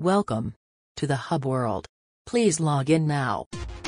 Welcome to the Hub World. Please log in now.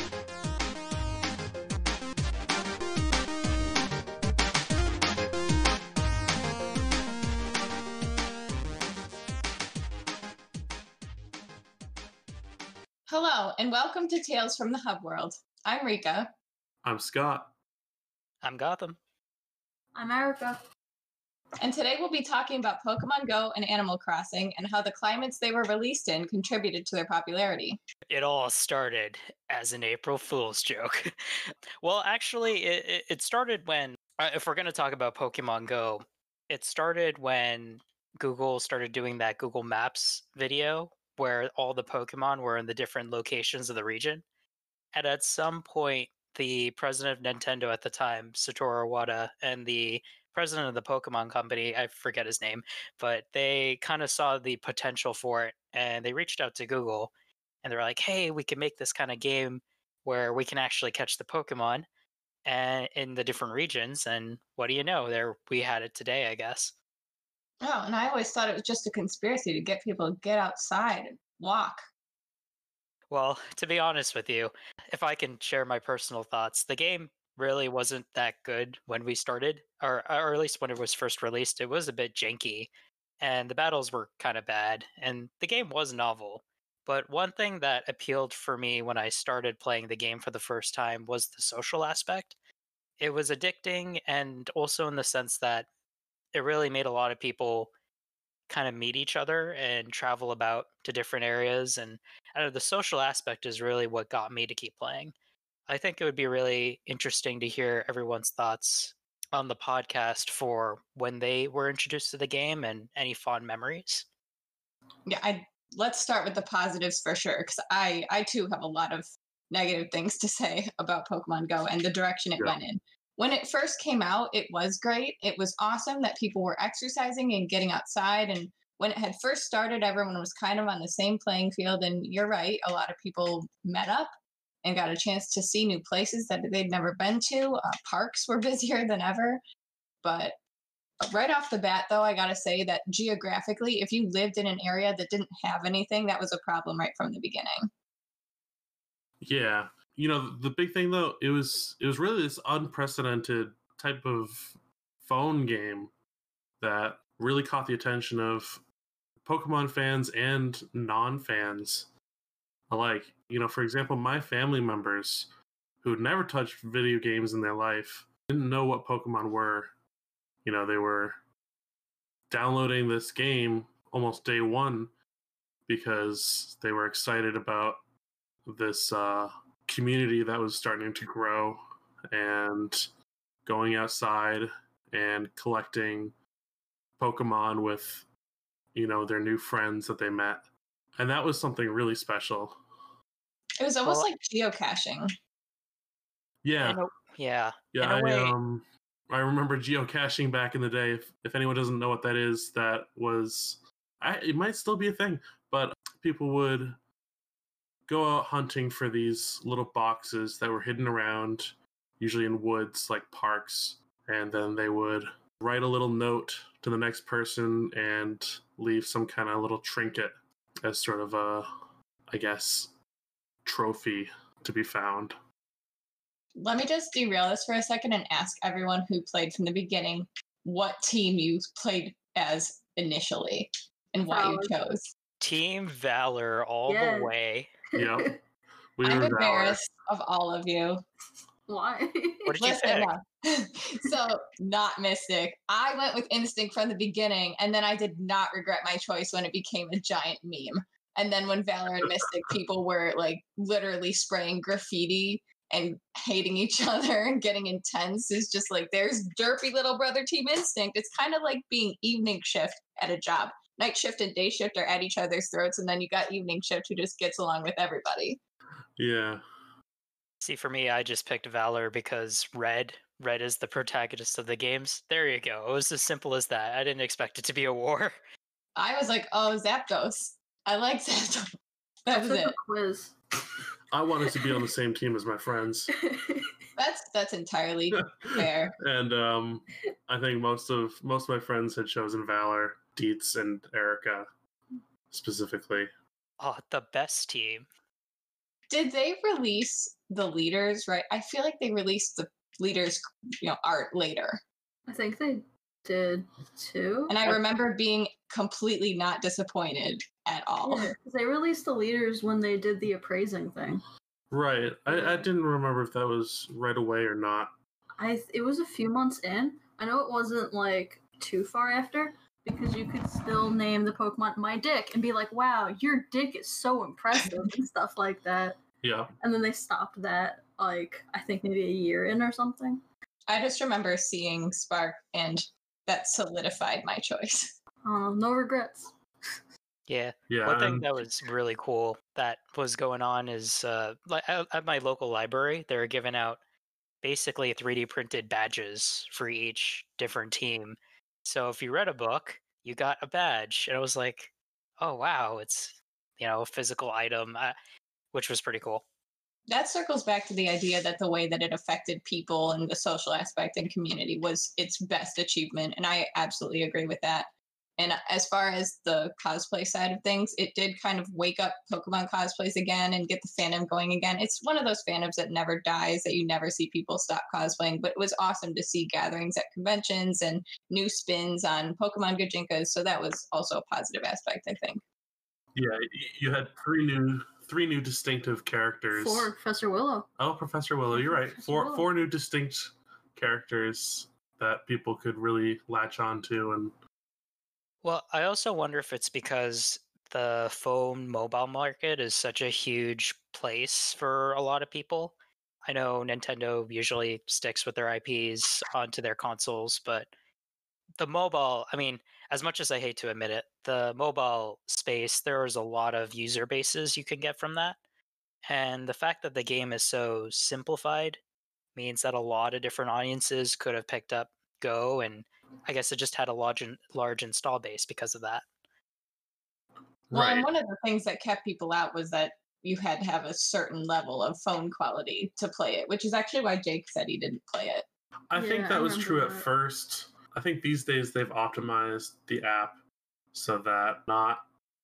Hello, and welcome to Tales from the Hub World. I'm Rika. I'm Scott. I'm Gotham. I'm Erica. And today we'll be talking about Pokemon Go and Animal Crossing and how the climates they were released in contributed to their popularity. It all started as an April Fool's joke. Well, actually, it started when, if we're going to talk about Pokemon Go, it started when Google started doing that Google Maps video where all the Pokemon were in the different locations of the region. And at some point, the president of Nintendo at the time, Satoru Iwata, and the president of the Pokemon Company, I forget his name, but they kind of saw the potential for it, and they reached out to Google, and they're like, hey, we can make this kind of game where we can actually catch the Pokemon and in the different regions, and what do you know, there we had it today, I guess. Oh, and I always thought it was just a conspiracy to get people to get outside and walk. Well, to be honest with you, if I can share my personal thoughts, the game really wasn't that good when we started, or at least when it was first released. It was a bit janky, and the battles were kind of bad, and the game was novel. But one thing that appealed for me when I started playing the game for the first time was the social aspect. It was addicting, and also in the sense that it really made a lot of people kind of meet each other and travel about to different areas. And I don't know, the social aspect is really what got me to keep playing. I think it would be really interesting to hear everyone's thoughts on the podcast for when they were introduced to the game and any fond memories. Yeah, let's start with the positives for sure, because I too have a lot of negative things to say about Pokemon Go and the direction it went in. When it first came out, it was great. It was awesome that people were exercising and getting outside. And when it had first started, everyone was kind of on the same playing field. And you're right, a lot of people met up and got a chance to see new places that they'd never been to. Parks were busier than ever. But right off the bat, though, I got to say that geographically, if you lived in an area that didn't have anything, that was a problem right from the beginning. Yeah. You know, the big thing though, it was really this unprecedented type of phone game that really caught the attention of Pokemon fans and non-fans alike. You know, for example, my family members who'd never touched video games in their life didn't know what Pokemon were. You know, they were downloading this game almost day one because they were excited about this community that was starting to grow and going outside and collecting Pokemon with, you know, their new friends that they met. And that was something really special. It was almost like geocaching. Yeah. Yeah. Yeah. I remember geocaching back in the day. If anyone doesn't know what that is, that was, it might still be a thing, but people would go out hunting for these little boxes that were hidden around, usually in woods like parks, and then they would write a little note to the next person and leave some kind of little trinket as sort of a, I guess, trophy to be found. Let me just derail this for a second and ask everyone who played from the beginning what team you played as initially and why you chose. Team Valor all the way. Yeah. I'm embarrassed of all of you. Why? What did you pick? So, not Mystic. I went with Instinct from the beginning, and then I did not regret my choice when it became a giant meme. And then when Valor and Mystic, people were like literally spraying graffiti and hating each other and getting intense. It's just like, there's derpy little brother Team Instinct. It's kind of like being evening shift at a job. Night shift and day shift are at each other's throats, and then you got evening shift who just gets along with everybody. Yeah. See, for me, I just picked Valor because Red is the protagonist of the games. There you go. It was as simple as that. I didn't expect it to be a war. I was like, oh, Zapdos. I like Zapdos. That was it. Quiz. I wanted to be on the same team as my friends. That's entirely fair. And I think most of my friends had chosen Valor, Dietz, and Erica specifically. Oh, the best team. Did they release the leaders, right? I feel like they released the leaders, art later. I think they did too. And I remember being completely not disappointed at all. Yeah, 'cause they released the leaders when they did the appraising thing. Right. I didn't remember if that was right away or not. It was a few months in. I know it wasn't like too far after because you could still name the Pokemon my dick and be like, "Wow, your dick is so impressive" and stuff like that. Yeah. And then they stopped that like I think maybe a year in or something. I just remember seeing Spark, and that solidified my choice. No regrets. Yeah. Yeah. One thing that was really cool that was going on is like at my local library, they were giving out basically 3D printed badges for each different team. So if you read a book, you got a badge, and I was like, "Oh wow, it's a physical item," which was pretty cool. That circles back to the idea that the way that it affected people and the social aspect and community was its best achievement. And I absolutely agree with that. And as far as the cosplay side of things, it did kind of wake up Pokemon cosplays again and get the fandom going again. It's one of those fandoms that never dies, that you never see people stop cosplaying. But it was awesome to see gatherings at conventions and new spins on Pokemon Gajinkas. So that was also a positive aspect, I think. Yeah, you had three new distinctive characters. 4 Professor Willow. Oh, Professor Willow, you're right. Professor Willow. Four new distinct characters that people could really latch onto. And Well, I also wonder if it's because the phone mobile market is such a huge place for a lot of people. I know Nintendo usually sticks with their IPs onto their consoles, but the mobile, I mean, as much as I hate to admit it, the mobile space, there is a lot of user bases you can get from that. And the fact that the game is so simplified means that a lot of different audiences could have picked up Go, and I guess it just had a large install base because of that. Well, right. and one of the things that kept people out was that you had to have a certain level of phone quality to play it, which is actually why Jake said he didn't play it. I think Yeah, that I was true at remember that. first. I think these days they've optimized the app so that not,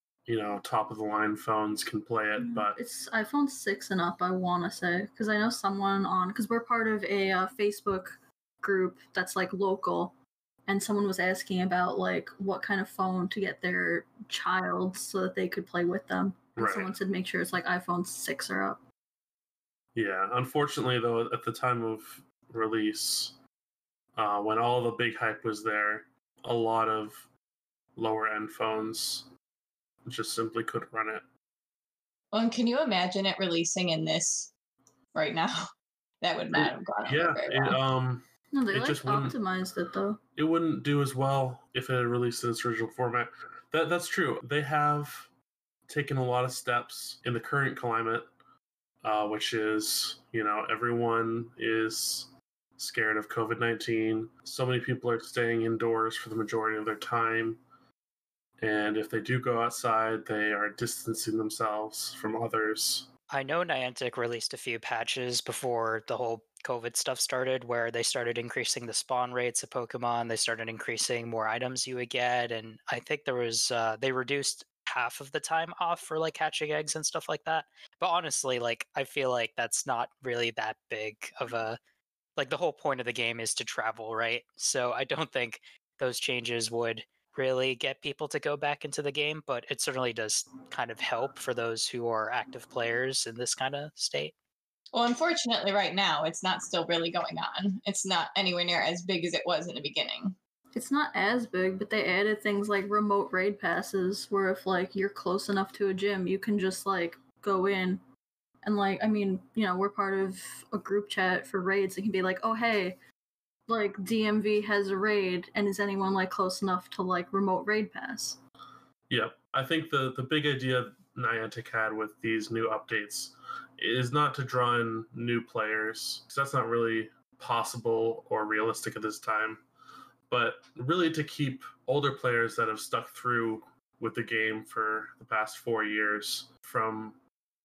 top of the line phones can play it, but It's iPhone 6 and up, I want to say, because I know someone because we're part of a Facebook group that's like local, and someone was asking about like what kind of phone to get their child so that they could play with them. And Right. someone said make sure it's like iPhone 6 or up. yeah. Unfortunately, though, at the time of release, when all the big hype was there, a lot of lower end phones just simply couldn't run it. Well, and can you imagine it releasing in this right now? That would not have gone over Yeah, very well. No, they It like just wouldn't- optimized it though. it wouldn't do as well if it had released in its original format. That's true. They have taken a lot of steps in the current climate, which is, everyone is scared of COVID-19. So many people are staying indoors for the majority of their time. And if they do go outside, they are distancing themselves from others. I know Niantic released a few patches before the whole COVID stuff started, where they started increasing the spawn rates of Pokemon. They started increasing more items you would get, and I think there was they reduced half of the time off for like hatching eggs and stuff like that. But honestly, like I feel like that's not really that big of a like the whole point of the game is to travel, right? So I don't think those changes would really get people to go back into the game, but it certainly does kind of help for those who are active players in this kind of state. Well, unfortunately, right now, it's not still really going on. It's not anywhere near as big as it was in the beginning. It's not as big, but they added things like remote raid passes, where if like you're close enough to a gym, you can just like go in, and like I mean, we're part of a group chat for raids. It can be like, oh hey, like DMV has a raid, and is anyone like close enough to like remote raid pass? Yep. I think the big idea Niantic had with these new updates is not to draw in new players, because that's not really possible or realistic at this time, but really to keep older players that have stuck through with the game for the past 4 years from,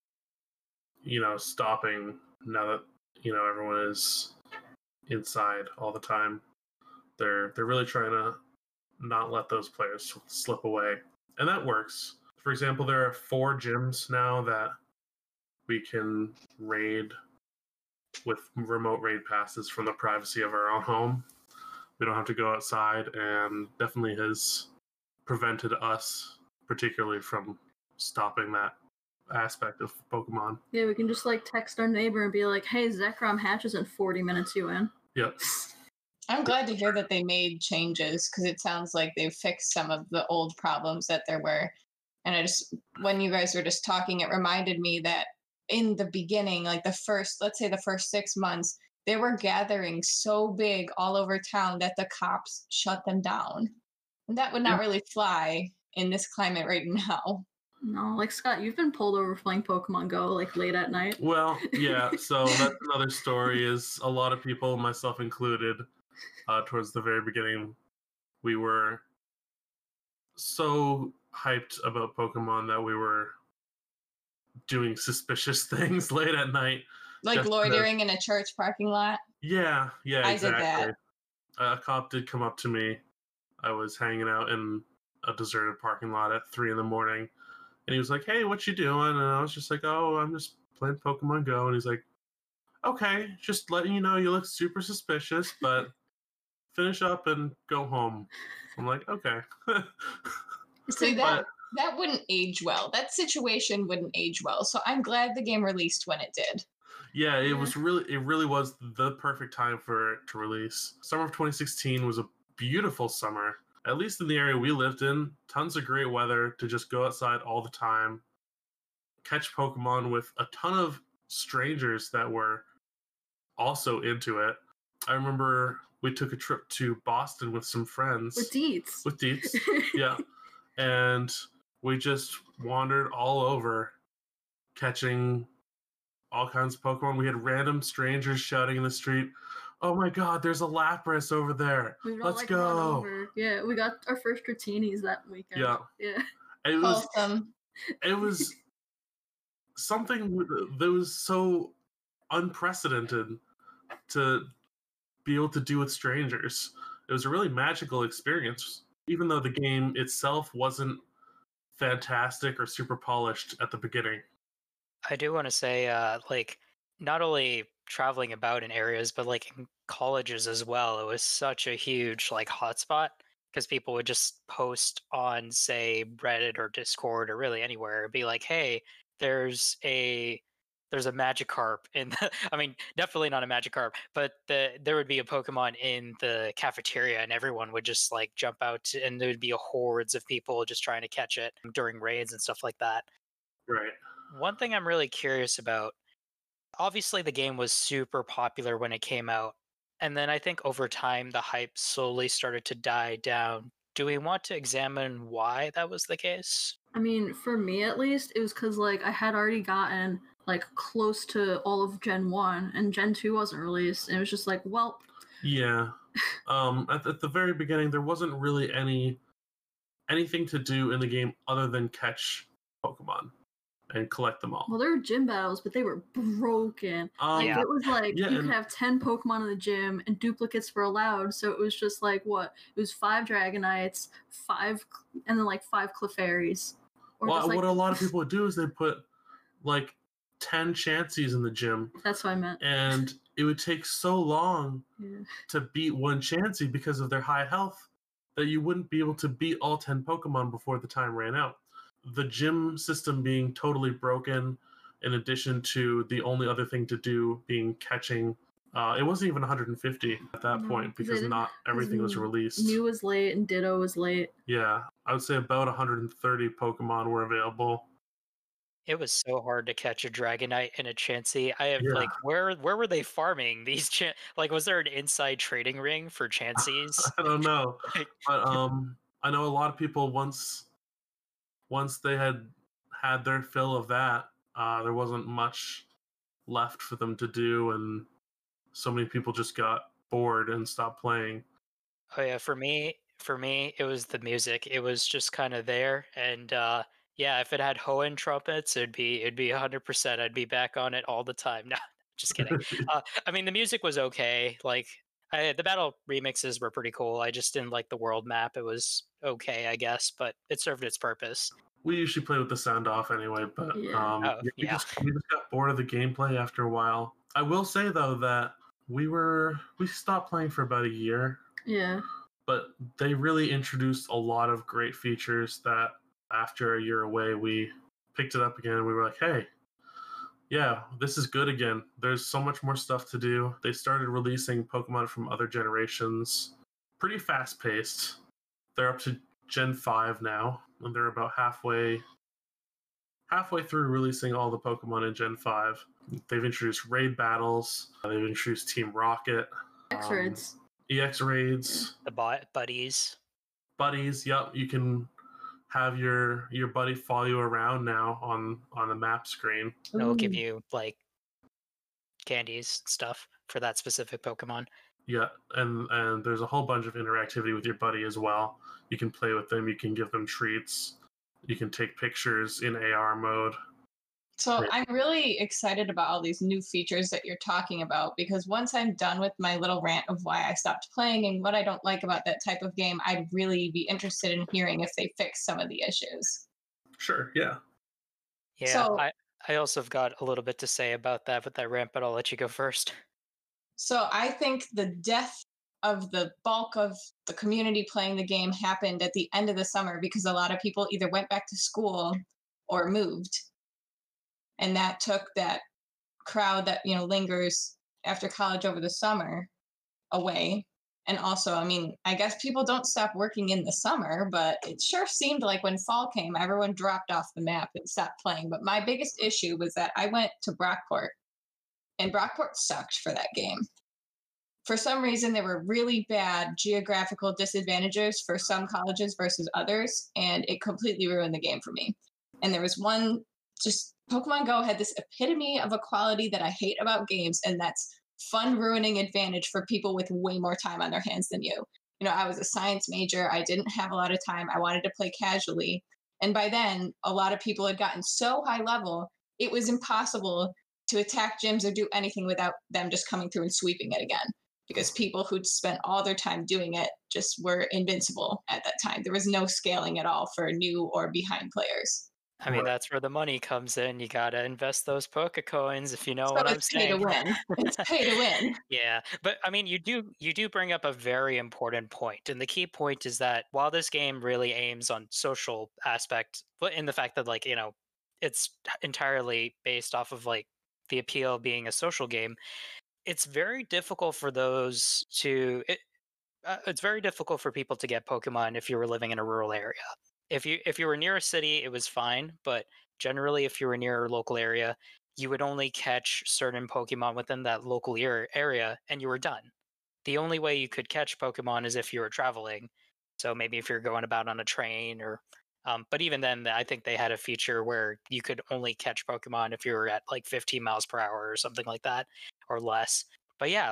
stopping now that, everyone is inside all the time. They're really trying to not let those players slip away. And that works For example, there are 4 gyms now that we can raid with remote raid passes from the privacy of our own home. We don't have to go outside, and definitely has prevented us particularly from stopping that aspect of Pokemon. Yeah, we can just like text our neighbor and be like, "Hey, Zekrom hatches in 40 minutes. You in?" Yep. I'm glad to hear that they made changes because it sounds like they've fixed some of the old problems that there were. And I just, when you guys were just talking, it reminded me that in the beginning, like let's say the first 6 months, they were gathering so big all over town that the cops shut them down. And that would not really fly in this climate right now. No, like Scott, you've been pulled over playing Pokemon Go like late at night. Well, yeah, so that's another story. Is a lot of people, myself included, towards the very beginning, we were so hyped about Pokemon that we were doing suspicious things late at night. Like loitering in a church parking lot. Yeah, I exactly. did that. A cop did come up to me. I was hanging out in a deserted parking lot at 3 in the morning, and he was like, "Hey, what you doing?" And I was just like, "Oh, I'm just playing Pokemon Go." And he's like, "Okay, just letting you know you look super suspicious, but finish up and go home." I'm like, "Okay." See, that wouldn't age well. That situation wouldn't age well. So I'm glad the game released when it did. Yeah, it really was the perfect time for it to release. Summer of 2016 was a beautiful summer. At least in the area we lived in, tons of great weather to just go outside all the time, catch Pokemon with a ton of strangers that were also into it. I remember we took a trip to Boston with some friends. With Deets. With Deets, yeah. And we just wandered all over, catching all kinds of Pokemon. We had random strangers shouting in the street, "Oh my god, there's a Lapras over there. Let's go." Yeah, we got our first Dratinis that weekend. Yeah. It was Wholesome. It was something that was so unprecedented to be able to do with strangers. It was a really magical experience, even though the game itself wasn't fantastic or super polished at the beginning. I do want to say, like, not only traveling about in areas, but like in colleges as well. It was such a huge like hotspot because people would just post on, say, Reddit or Discord or really anywhere, be like, "Hey, there's a Magikarp in the." I mean, definitely not a Magikarp, but there would be a Pokemon in the cafeteria, and everyone would just like jump out, and there would be hordes of people just trying to catch it during raids and stuff like that. Right. One thing I'm really curious about, obviously the game was super popular when it came out, and then I think over time the hype slowly started to die down. Do we want to examine why that was the case? I mean, for me at least, it was because like I had already gotten like close to all of Gen 1 and Gen 2 wasn't released. And it was just like, well, yeah. At the very beginning, there wasn't really anything to do in the game other than catch Pokemon and collect them all. Well, there were gym battles, but they were broken. Like it was like you could have 10 Pokemon in the gym and duplicates were allowed. So it was just like what? It was 5 Dragonites, 5 and then like 5 Clefairies. Well, what a lot of people would do is they put like 10 Chanseys in the gym. That's what I meant. And it would take so long to beat one Chansey because of their high health that you wouldn't be able to beat all 10 Pokemon before the time ran out. The gym system being totally broken, in addition to the only other thing to do being catching. It wasn't even 150 at that point because not everything was released. Mew was late and Ditto was late. Yeah, I would say about 130 Pokemon were available. It was so hard to catch a Dragonite and a Chansey. I have like, where were they farming these? Like, was there an inside trading ring for Chanseys? I don't know, but I know a lot of people once they had their fill of that, there wasn't much left for them to do, and so many people just got bored and stopped playing. Oh yeah, for me, it was the music. It was just kind of there, and yeah, if it had Hoenn trumpets, it'd be 100%. I'd be back on it all the time. No, just kidding. I mean, the music was okay. Like, the battle remixes were pretty cool. I just didn't like the world map. It was okay, I guess, but it served its purpose. we usually play with the sound off anyway, but Yeah. we just got bored of the gameplay after a while. I will say though that we stopped playing for about a year. Yeah. But they really introduced a lot of great features that after a year away we picked it up again and we were like, hey, yeah, this is good again. There's so much more stuff to do. They started releasing Pokemon from other generations pretty fast paced. They're up to Gen 5 now, and they're about halfway through releasing all the Pokemon in Gen 5. They've introduced raid battles. They've introduced Team Rocket. X-Raids. EX raids. The buddies. Buddies, yep. You can have your buddy follow you around now on the map screen. And it'll give you like candies stuff for that specific Pokemon. Yeah, and there's a whole bunch of interactivity with your buddy as well. You can play with them, you can give them treats, you can take pictures in AR mode. So I'm really excited about all these new features that you're talking about, because once I'm done with my little rant of why I stopped playing and what I don't like about that type of game, I'd really be interested in hearing if they fix some of the issues. Sure, yeah. Yeah, So- I also have got a little bit to say about that with that rant, but I'll let you go first. So I think the death of the bulk of the community playing the game happened at the end of the summer because a lot of people either went back to school or moved. And that took that crowd that, lingers after college over the summer away. And also, I mean, I guess people don't stop working in the summer, but it sure seemed like when fall came, everyone dropped off the map and stopped playing. But my biggest issue was that I went to Brockport, and Brockport sucked for that game. For some reason, there were really bad geographical disadvantages for some colleges versus others, and it completely ruined the game for me. And there was one, just Pokemon Go had this epitome of a quality that I hate about games, and that's fun ruining advantage for people with way more time on their hands than you. I was a science major. I didn't have a lot of time. I wanted to play casually. And by then, a lot of people had gotten so high level, it was impossible to attack gyms or do anything without them just coming through and sweeping it again. Because people who'd spent all their time doing it just were invincible at that time. There was no scaling at all for new or behind players. I mean, that's where the money comes in. You gotta invest those Pokecoins, if you know what I'm it's pay saying. to win. It's pay to win. Yeah, but I mean, you do bring up a very important point, and the key point is that while this game really aims on social aspect, but in the fact that it's entirely based off of the appeal of being a social game, it's very difficult for it's very difficult for people to get Pokemon if you were living in a rural area. If you were near a city, it was fine, but generally, if you were near a local area, you would only catch certain Pokemon within that local area, and you were done. The only way you could catch Pokemon is if you were traveling. So maybe if you're going about on a train, or but even then, I think they had a feature where you could only catch Pokemon if you were at 15 miles per hour or something like that, or less. But yeah,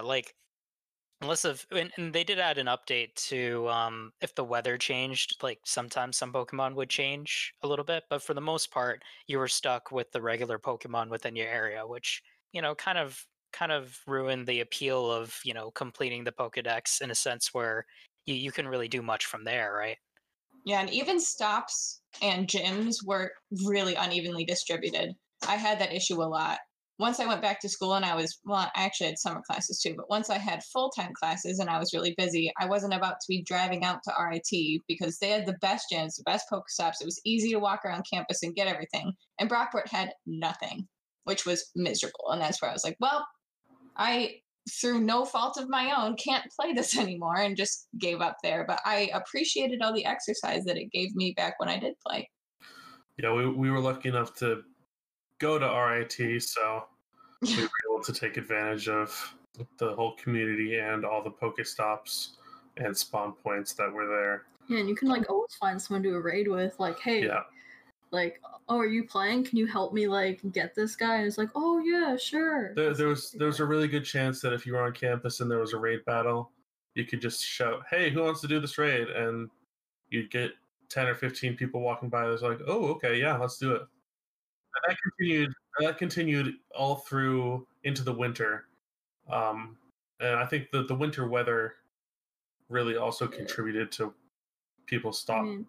and they did add an update to if the weather changed, sometimes some Pokemon would change a little bit, but for the most part, you were stuck with the regular Pokemon within your area, which kind of ruined the appeal of completing the Pokedex in a sense where you couldn't really do much from there, right? Yeah, and even stops and gyms were really unevenly distributed. I had that issue a lot. Once I went back to school and I actually had summer classes too, but once I had full-time classes and I was really busy, I wasn't about to be driving out to RIT because they had the best gyms, the best Pokestops. It was easy to walk around campus and get everything. And Brockport had nothing, which was miserable. And that's where I was like, well, I, through no fault of my own, can't play this anymore, and just gave up there. But I appreciated all the exercise that it gave me back when I did play. Yeah, we were lucky enough to go to RIT, so we were able to take advantage of the whole community and all the Pokestops and spawn points that were there. Yeah, and you can always find someone to do a raid with, hey, Yeah. Oh, are you playing? Can you help me get this guy? And it's oh yeah, sure. There was a really good chance that if you were on campus and there was a raid battle, you could just shout, "Hey, who wants to do this raid?" And you'd get 10 or 15 people walking by. That's "Oh, okay, yeah, let's do it." And that continued all through into the winter. And I think that the winter weather really also contributed to people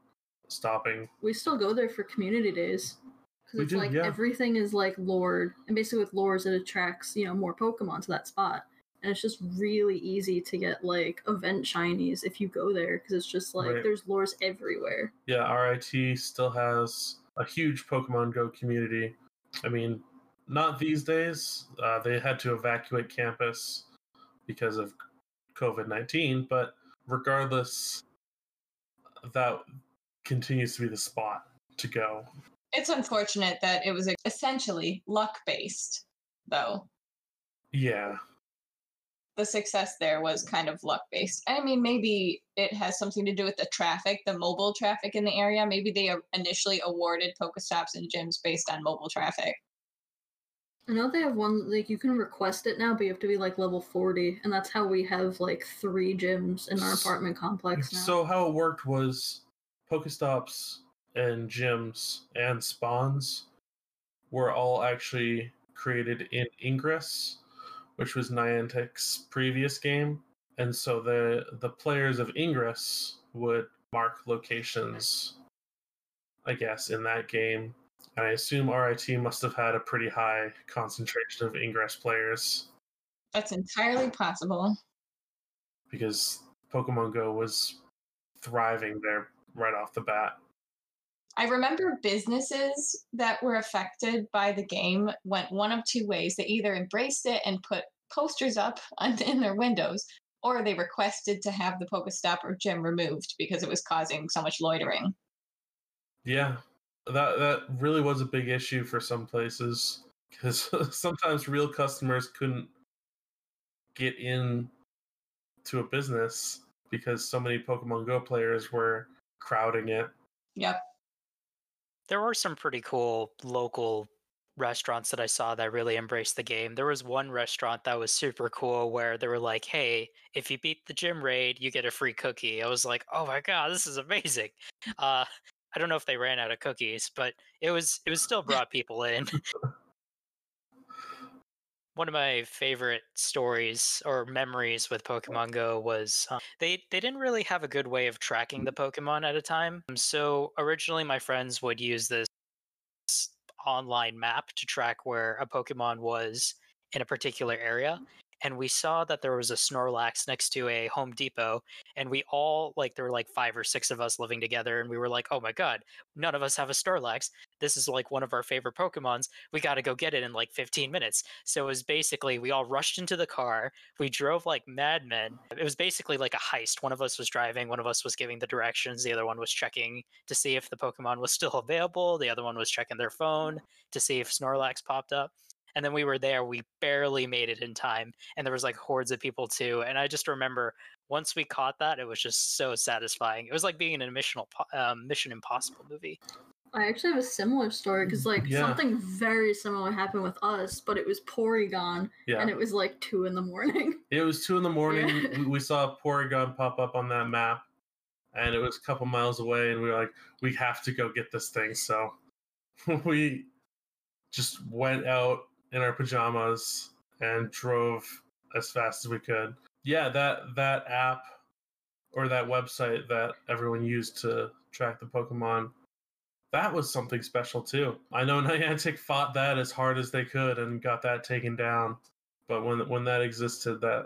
stopping. We still go there for community days. Because We it's do, like yeah. everything is like lured. And basically with lures, it attracts, more Pokemon to that spot. And it's just really easy to get like event shinies if you go there. Because it's just like Right. there's lures everywhere. Yeah, RIT still has a huge Pokemon Go community. I mean, not these days. They had to evacuate campus because of COVID-19, but regardless, that continues to be the spot to go. It's unfortunate that it was essentially luck-based, though. Yeah. The success there was kind of luck-based. I mean, maybe it has something to do with the traffic, the mobile traffic in the area. Maybe they initially awarded Pokestops and gyms based on mobile traffic. I know they have one, like, you can request it now, but you have to be, like, level 40, and that's how we have, like, 3 gyms in our apartment complex now. So how it worked was Pokestops and gyms and spawns were all actually created in Ingress, which was Niantic's previous game. And so the players of Ingress would mark locations, I guess, in that game. And I assume RIT must have had a pretty high concentration of Ingress players. That's entirely possible. Because Pokemon Go was thriving there right off the bat. I remember businesses that were affected by the game went one of two ways. They either embraced it and put posters up in their windows, or they requested to have the Pokestop or gym removed because it was causing so much loitering. Yeah, that really was a big issue for some places because sometimes real customers couldn't get in to a business because so many Pokemon Go players were crowding it. Yep. There were some pretty cool local restaurants that I saw that really embraced the game. There was one restaurant that was super cool where they were like, hey, if you beat the gym raid, you get a free cookie. I was like, oh my god, this is amazing. I don't know if they ran out of cookies, but it was still brought people in. One of my favorite stories or memories with Pokemon Go was they didn't really have a good way of tracking the Pokemon at a time. So originally my friends would use this online map to track where a Pokemon was in a particular area. And we saw that there was a Snorlax next to a Home Depot, and we all, like, there were like 5 or 6 of us living together, and we were like, oh my god, none of us have a Snorlax. This is like one of our favorite Pokemons. We got to go get it in like 15 minutes. So it was basically, we all rushed into the car. We drove like madmen. It was basically like a heist. One of us was driving, one of us was giving the directions, the other one was checking to see if the Pokemon was still available, the other one was checking their phone to see if Snorlax popped up. And then we were there. We barely made it in time, and there was like hordes of people too. And I just remember once we caught that, it was just so satisfying. It was like being in a Mission Impossible movie. I actually have a similar story because something very similar happened with us, but it was Porygon, and it was like 2 a.m. It was 2 a.m. Yeah. We saw Porygon pop up on that map, and it was a couple miles away, and we were like, we have to go get this thing. So we just went out in our pajamas and drove as fast as we could. Yeah, that app or that website that everyone used to track the Pokemon, that was something special too. I know Niantic fought that as hard as they could and got that taken down. But when that existed, that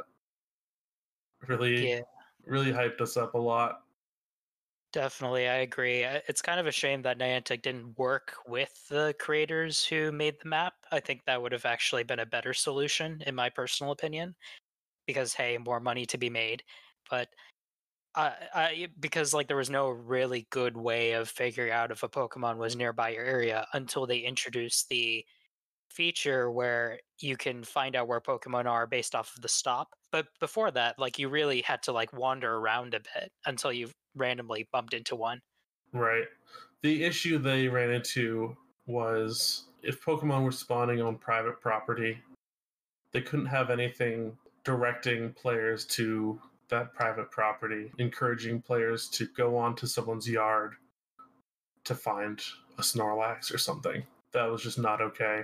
really hyped us up a lot. Definitely, I agree. It's kind of a shame that Niantic didn't work with the creators who made the map. I think that would have actually been a better solution, in my personal opinion, because hey, more money to be made. But because like there was no really good way of figuring out if a Pokemon was nearby your area until they introduced the feature where you can find out where Pokemon are based off of the stop. But before that, like you really had to like wander around a bit until you randomly bumped into one. Right. The issue they ran into was if Pokemon were spawning on private property, they couldn't have anything directing players to that private property, encouraging players to go onto someone's yard to find a Snorlax or something. That was just not okay.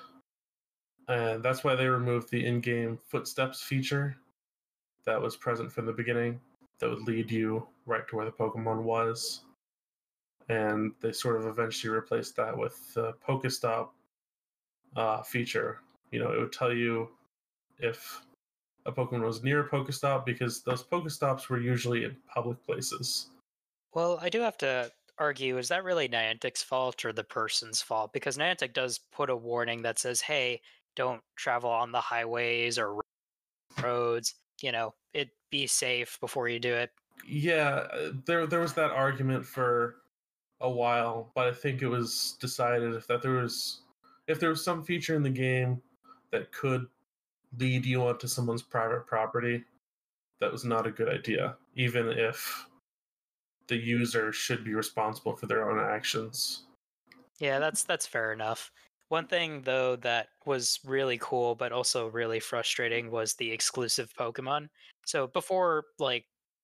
And that's why they removed the in-game footsteps feature that was present from the beginning that would lead you right to where the Pokemon was. and they sort of eventually replaced that with the Pokestop feature. You know, it would tell you if a Pokemon was near a Pokestop, because those Pokestops were usually in public places. Well, I do have to argue, is that really Niantic's fault or the person's fault? Because Niantic does put a warning that says, hey, don't travel on the highways or roads, it be safe before you do it. Yeah, there was that argument for a while, but I think it was decided if there was some feature in the game that could lead you onto someone's private property, that was not a good idea, even if the user should be responsible for their own actions. Yeah, that's fair enough. One thing though that was really cool but also really frustrating was the exclusive Pokemon. So before when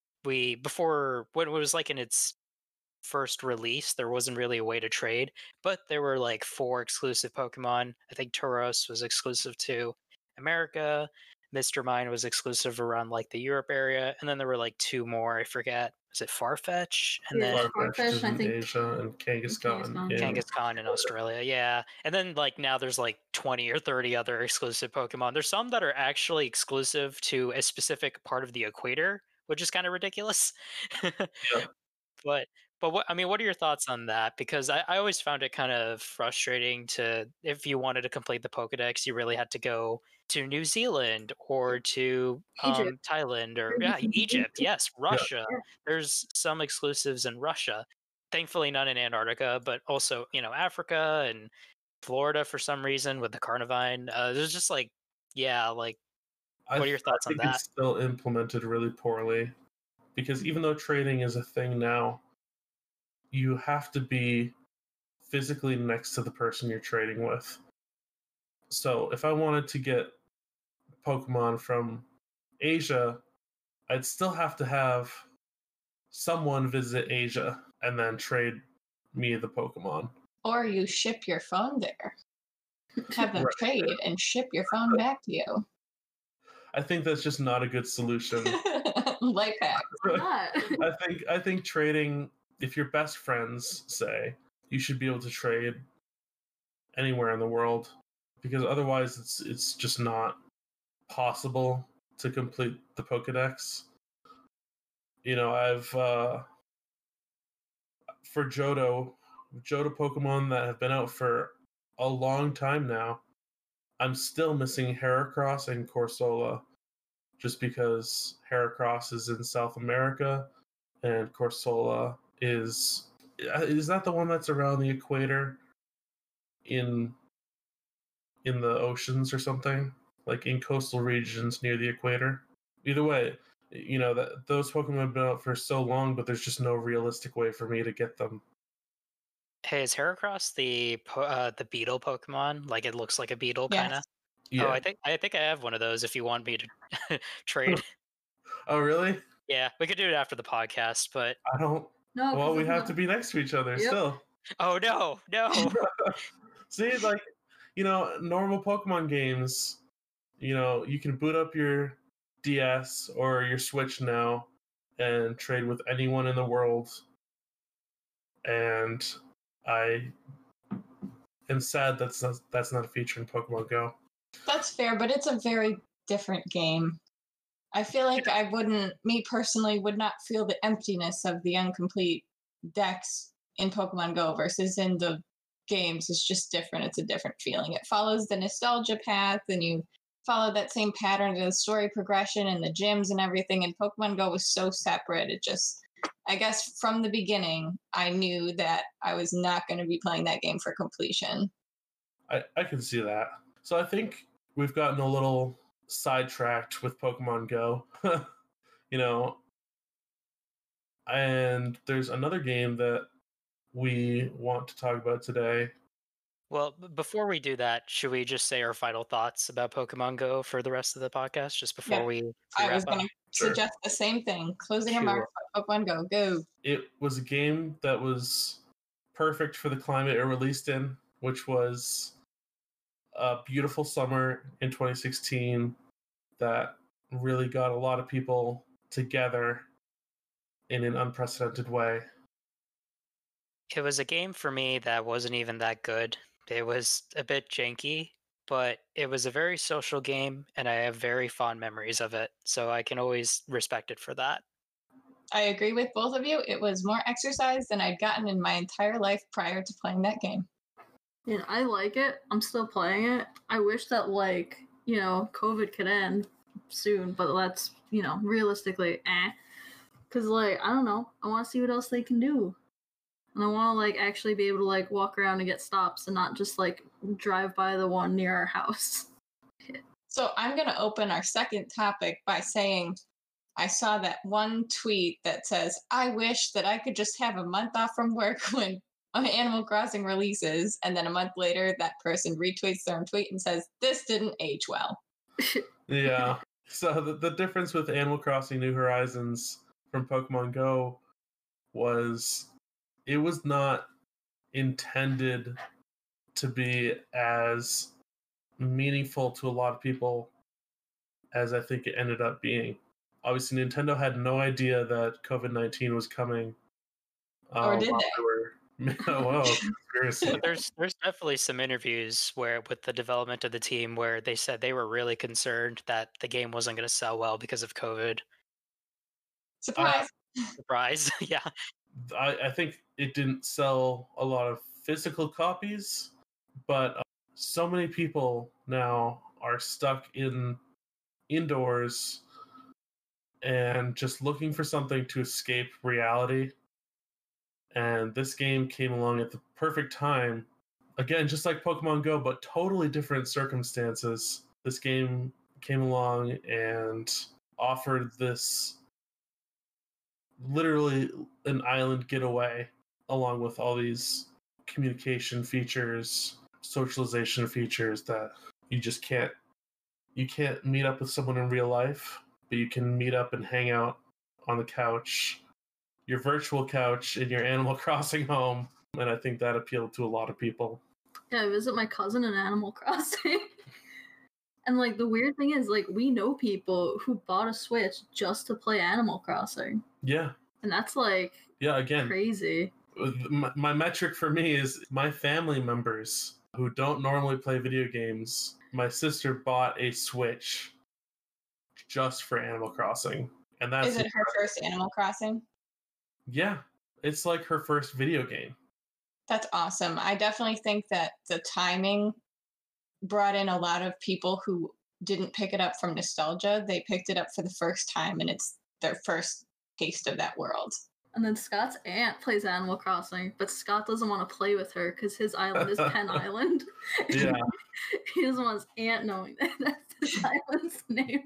it was like in its first release, there wasn't really a way to trade, but there were like 4 exclusive Pokemon. I think Tauros was exclusive to America, Mr. Mime was exclusive around like the Europe area, and then there were like 2 more, I forget. Was it Farfetch? And Yeah, then Farfetch is I in think. Asia, and Kangaskhan in Kangaskhan in Australia, yeah. And then like now there's like 20 or 30 other exclusive Pokemon. There's some that are actually exclusive to a specific part of the equator, which is kind of ridiculous. Yeah. But what are your thoughts on that? Because I always found it kind of frustrating to, if you wanted to complete the Pokedex, you really had to go to New Zealand or to Egypt. Thailand or Egypt. Egypt, yes, Russia. Yeah. There's some exclusives in Russia. Thankfully none in Antarctica, but also, Africa and Florida for some reason with the Carnivine. There's just like, yeah, like what are your thoughts I on think that? it's still implemented really poorly, because even though trading is a thing now, you have to be physically next to the person you're trading with. So if I wanted to get Pokemon from Asia, I'd still have to have someone visit Asia and then trade me the Pokemon. Or you ship your phone there. Have them Right. trade and ship your phone back to you. I think that's just not a good solution. Life hack. Not. I think trading, if you're best friends, say, you should be able to trade anywhere in the world, because otherwise it's just not possible to complete the Pokedex. I've for Johto Pokemon that have been out for a long time now, I'm still missing Heracross and Corsola, just because Heracross is in South America and Corsola is that the one that's around the equator in the oceans or something, like in coastal regions near the equator? Either way, that those Pokemon have been out for so long, but there's just no realistic way for me to get them. Hey, is Heracross the beetle Pokemon? Like it looks like a beetle, Yes. kind of. Yeah. Oh, I think I have one of those. If you want me to trade, Oh, really? yeah, we could do it after the podcast. But I don't. No. Well, 'cause we it's have not- to be next to each other Yep. still. oh no, See, like, normal Pokemon games, you can boot up your DS or your Switch now and trade with anyone in the world. And I am sad that's not a feature in Pokemon Go. That's fair, but it's a very different game. I feel like me personally, would not feel the emptiness of the incomplete decks in Pokemon Go versus in the games. It's just different. It's a different feeling. It follows the nostalgia path, and you follow that same pattern to the story progression and the gyms and everything. And Pokemon Go was so separate. I guess from the beginning, I knew that I was not going to be playing that game for completion. I can see that. So I think we've gotten a little sidetracked with Pokemon Go. And there's another game that we want to talk about today. Well, before we do that, should we just say our final thoughts about Pokemon Go for the rest of the podcast, just before Yeah, we I wrap was going up? to suggest the same thing. Closing Sure. remarks about Pokemon Go. Go. It was a game that was perfect for the climate it released in, which was a beautiful summer in 2016 that really got a lot of people together in an unprecedented way. It was a game for me that wasn't even that good. It was a bit janky, but it was a very social game, and I have very fond memories of it. So I can always respect it for that. I agree with both of you. It was more exercise than I'd gotten in my entire life prior to playing that game. Yeah, I like it. I'm still playing it. I wish that, like, you know, COVID could end soon, but that's, you know, realistically, Because, like, I don't know. I want to see what else they can do. And I want to, like, actually be able to, like, walk around and get stops and not just, like, drive by the one near our house. So I'm going to open our second topic by saying I saw that one tweet that says, I wish that I could just have a month off from work when Animal Crossing releases. And then a month later, that person retweets their own tweet and says, this didn't age well. Yeah. So the difference with Animal Crossing New Horizons from Pokemon Go was it was not intended to be as meaningful to a lot of people as I think it ended up being. Obviously, Nintendo had no idea that COVID-19 was coming. Or did they? Whoa, conspiracy. There's definitely some interviews where with the development of the team where they said they were really concerned that the game wasn't going to sell well because of COVID. Surprise. Surprise. Yeah. I think it didn't sell a lot of physical copies, but so many people now are stuck indoors and just looking for something to escape reality. And this game came along at the perfect time. Again, just like Pokemon Go, but totally different circumstances. This game came along and offered this literally an island getaway along with all these communication features, socialization features that you just can't meet up with someone in real life, but you can meet up and hang out on the couch, your virtual couch in your Animal Crossing home, and I think that appealed to a lot of people. Yeah, I visit my cousin in Animal Crossing. And, like, the weird thing is, like, we know people who bought a Switch just to play Animal Crossing. Yeah. And that's, like, again, crazy. My metric for me is my family members who don't normally play video games. My sister bought a Switch just for Animal Crossing. And that's Is it her first Animal Crossing? Yeah. It's like her first video game. That's awesome. I definitely think that the timing brought in a lot of people who didn't pick it up from nostalgia. They picked it up for the first time, and it's their first taste of that world. And then Scott's aunt plays Animal Crossing, but Scott doesn't want to play with her because his island is Penn Island. Yeah. He doesn't want his aunt knowing that that's his island's name.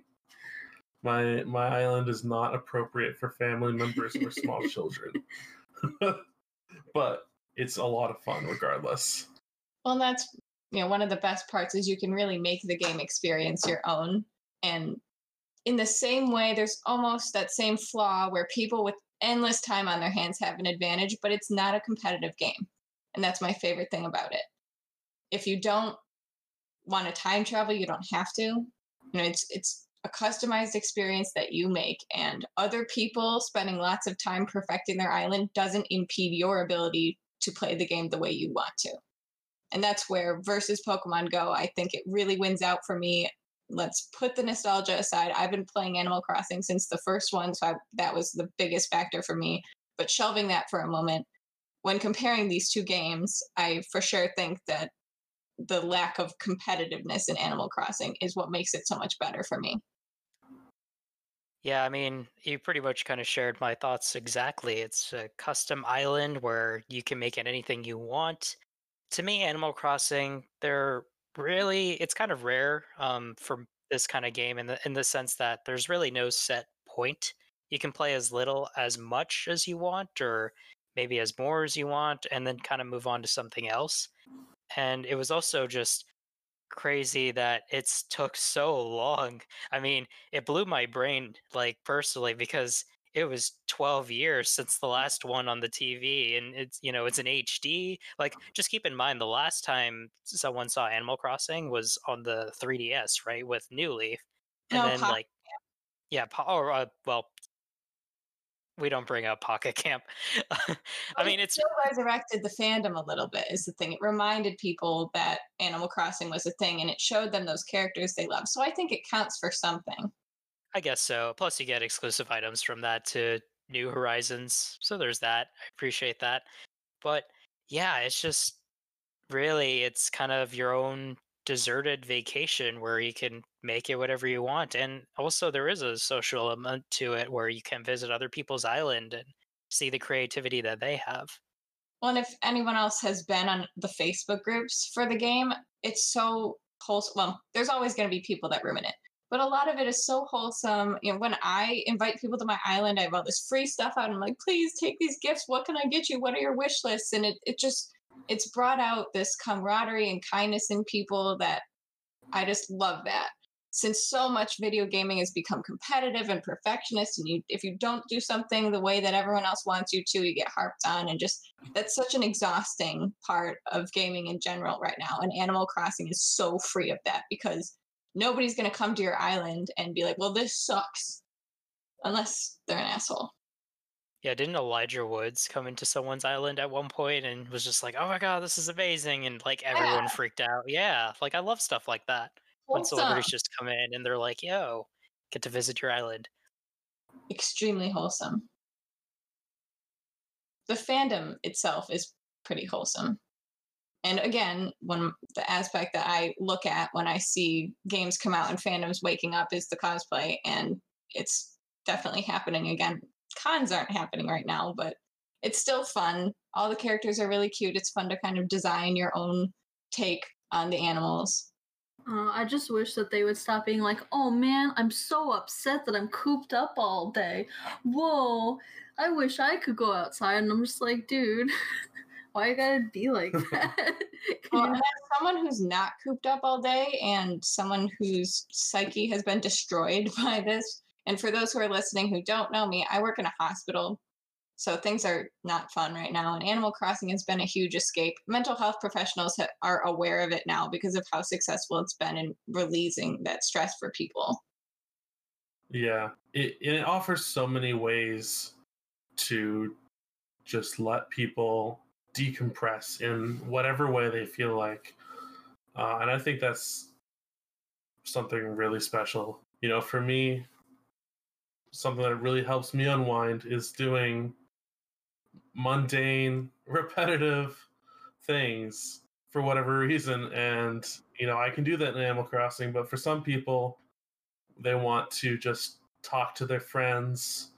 My island is not appropriate for family members or small children. But it's a lot of fun regardless. Well, and that's, one of the best parts is you can really make the game experience your own. And in the same way, there's almost that same flaw where people with endless time on their hands have an advantage, but it's not a competitive game. And that's my favorite thing about it. If you don't want to time travel, you don't have to. It's a customized experience that you make, and other people spending lots of time perfecting their island doesn't impede your ability to play the game the way you want to. And that's where versus Pokemon Go, I think it really wins out for me. Let's put the nostalgia aside. I've been playing Animal Crossing since the first one, so that was the biggest factor for me. But shelving that for a moment, when comparing these two games, I for sure think that the lack of competitiveness in Animal Crossing is what makes it so much better for me. Yeah, I mean, you pretty much kind of shared my thoughts exactly. It's a custom island where you can make it anything you want. To me, Animal Crossing, it's kind of rare for this kind of game in the sense that there's really no set point. You can play as little as much as you want, or maybe as more as you want, and then kind of move on to something else. And it was also just crazy that it's took so long. I mean, it blew my brain, like, personally, because it was 12 years since the last one on the TV, and it's an HD. Like, just keep in mind the last time someone saw Animal Crossing was on the 3DS, right, with New Leaf. And No, then, like, yeah, well, we don't bring up Pocket Camp. I mean, it's still resurrected the fandom a little bit is the thing. It reminded people that Animal Crossing was a thing, and it showed them those characters they love. So I think it counts for something. I guess so. Plus, you get exclusive items from that to New Horizons. So there's that. I appreciate that. But yeah, it's just really, it's kind of your own deserted vacation where you can make it whatever you want. And also, there is a social element to it where you can visit other people's island and see the creativity that they have. Well, and if anyone else has been on the Facebook groups for the game, it's so wholesome. Well, there's always going to be people that ruin it, but a lot of it is so wholesome. You know, when I invite people to my island, I have all this free stuff out. I'm like, please take these gifts. What can I get you? What are your wish lists? And it's brought out this camaraderie and kindness in people that I just love that. Since so much video gaming has become competitive and perfectionist, and if you don't do something the way that everyone else wants you to, you get harped on, and just that's such an exhausting part of gaming in general right now. And Animal Crossing is so free of that because nobody's going to come to your island and be like, well, this sucks, unless they're an asshole. Yeah, didn't Elijah Woods come into someone's island at one point and was just like, "Oh my god, this is amazing," and like everyone freaked out. Yeah, like I love stuff like that when celebrities just come in and they're like, "Yo, get to visit your island." Extremely wholesome. The fandom itself is pretty wholesome. And again, when the aspect that I look at when I see games come out and fandoms waking up is the cosplay, and it's definitely happening again. Cons aren't happening right now, but it's still fun. All the characters are really cute. It's fun to kind of design your own take on the animals. I just wish that they would stop being like, oh man, I'm so upset that I'm cooped up all day. Whoa, I wish I could go outside. And I'm just like, dude, why you gotta be like that? Well, as someone who's not cooped up all day and someone whose psyche has been destroyed by this, and for those who are listening who don't know me, I work in a hospital. So things are not fun right now. And Animal Crossing has been a huge escape. Mental health professionals are aware of it now because of how successful it's been in releasing that stress for people. Yeah. It offers so many ways to just let people decompress in whatever way they feel like. And I think that's something really special. You know, for me, something that really helps me unwind is doing mundane, repetitive things for whatever reason. And, you know, I can do that in Animal Crossing, but for some people, they want to just talk to their friends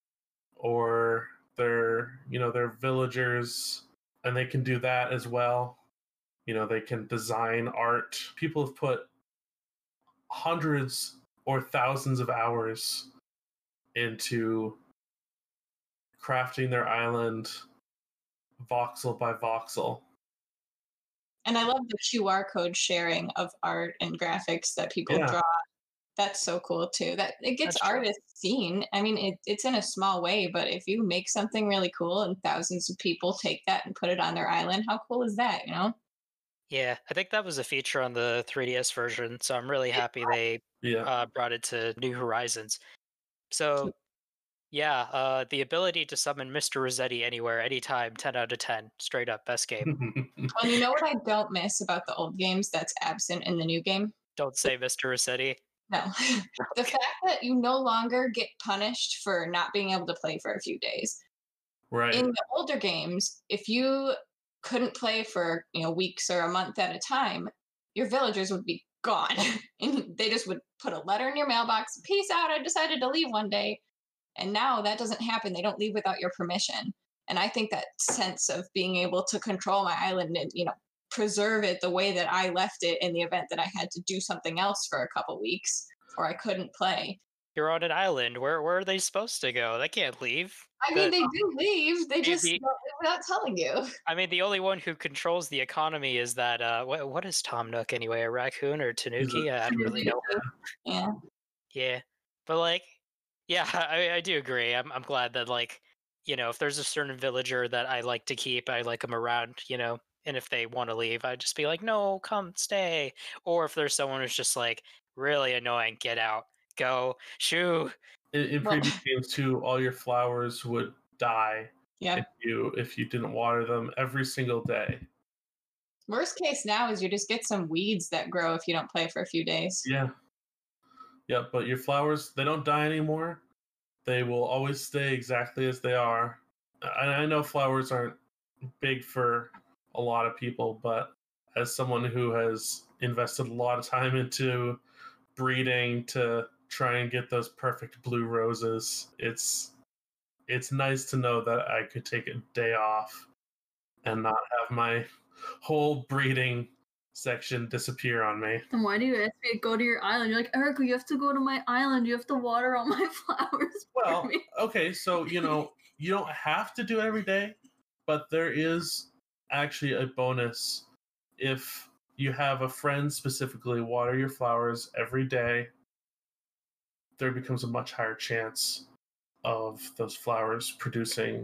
or their villagers, and they can do that as well. You know, they can design art. People have put hundreds or thousands of hours into crafting their island voxel by voxel. And I love the QR code sharing of art and graphics that people draw. That's so cool too. That it gets artists seen. I mean, it's in a small way, but if you make something really cool and thousands of people take that and put it on their island, how cool is that, you know? Yeah, I think that was a feature on the 3DS version, so I'm really happy they brought it to New Horizons. So, yeah, the ability to summon Mr. Rossetti anywhere, anytime, 10 out of 10. Straight up, best game. Well, you know what I don't miss about the old games that's absent in the new game? Don't say Mr. Rossetti. No. The fact that you no longer get punished for not being able to play for a few days. Right. In the older games, if you couldn't play for, weeks or a month at a time, your villagers would be gone. And they just would put a letter in your mailbox, peace out, I decided to leave one day. And now that doesn't happen. They don't leave without your permission. And I think that sense of being able to control my island and, preserve it the way that I left it in the event that I had to do something else for a couple weeks or I couldn't play. You're on an island. Where are they supposed to go? They can't leave. I mean, they do leave. They just don't leave without telling you. I mean, the only one who controls the economy is that. What is Tom Nook anyway? A raccoon or Tanuki? I don't really know. Yeah. Yeah, but yeah, I do agree. I'm glad that if there's a certain villager that I like to keep, I like them around. And if they want to leave, I'd just be like, no, come stay. Or if there's someone who's just really annoying, get out, go, shoo. in Well- previous games too, all your flowers would die Yeah. if you didn't water them every single day. Worst case now is you just get some weeds that grow if you don't play for a few days. Yeah. Yeah, but your flowers, they don't die anymore. They will always stay exactly as they are. I know flowers aren't big for a lot of people, but as someone who has invested a lot of time into breeding to try and get those perfect blue roses, it's nice to know that I could take a day off and not have my whole breeding section disappear on me. Then why do you ask me to go to your island? You're like, Erica, you have to go to my island. You have to water all my flowers Well, for me. okay, so you don't have to do it every day, but there is actually a bonus if you have a friend specifically water your flowers every day. There becomes a much higher chance of those flowers producing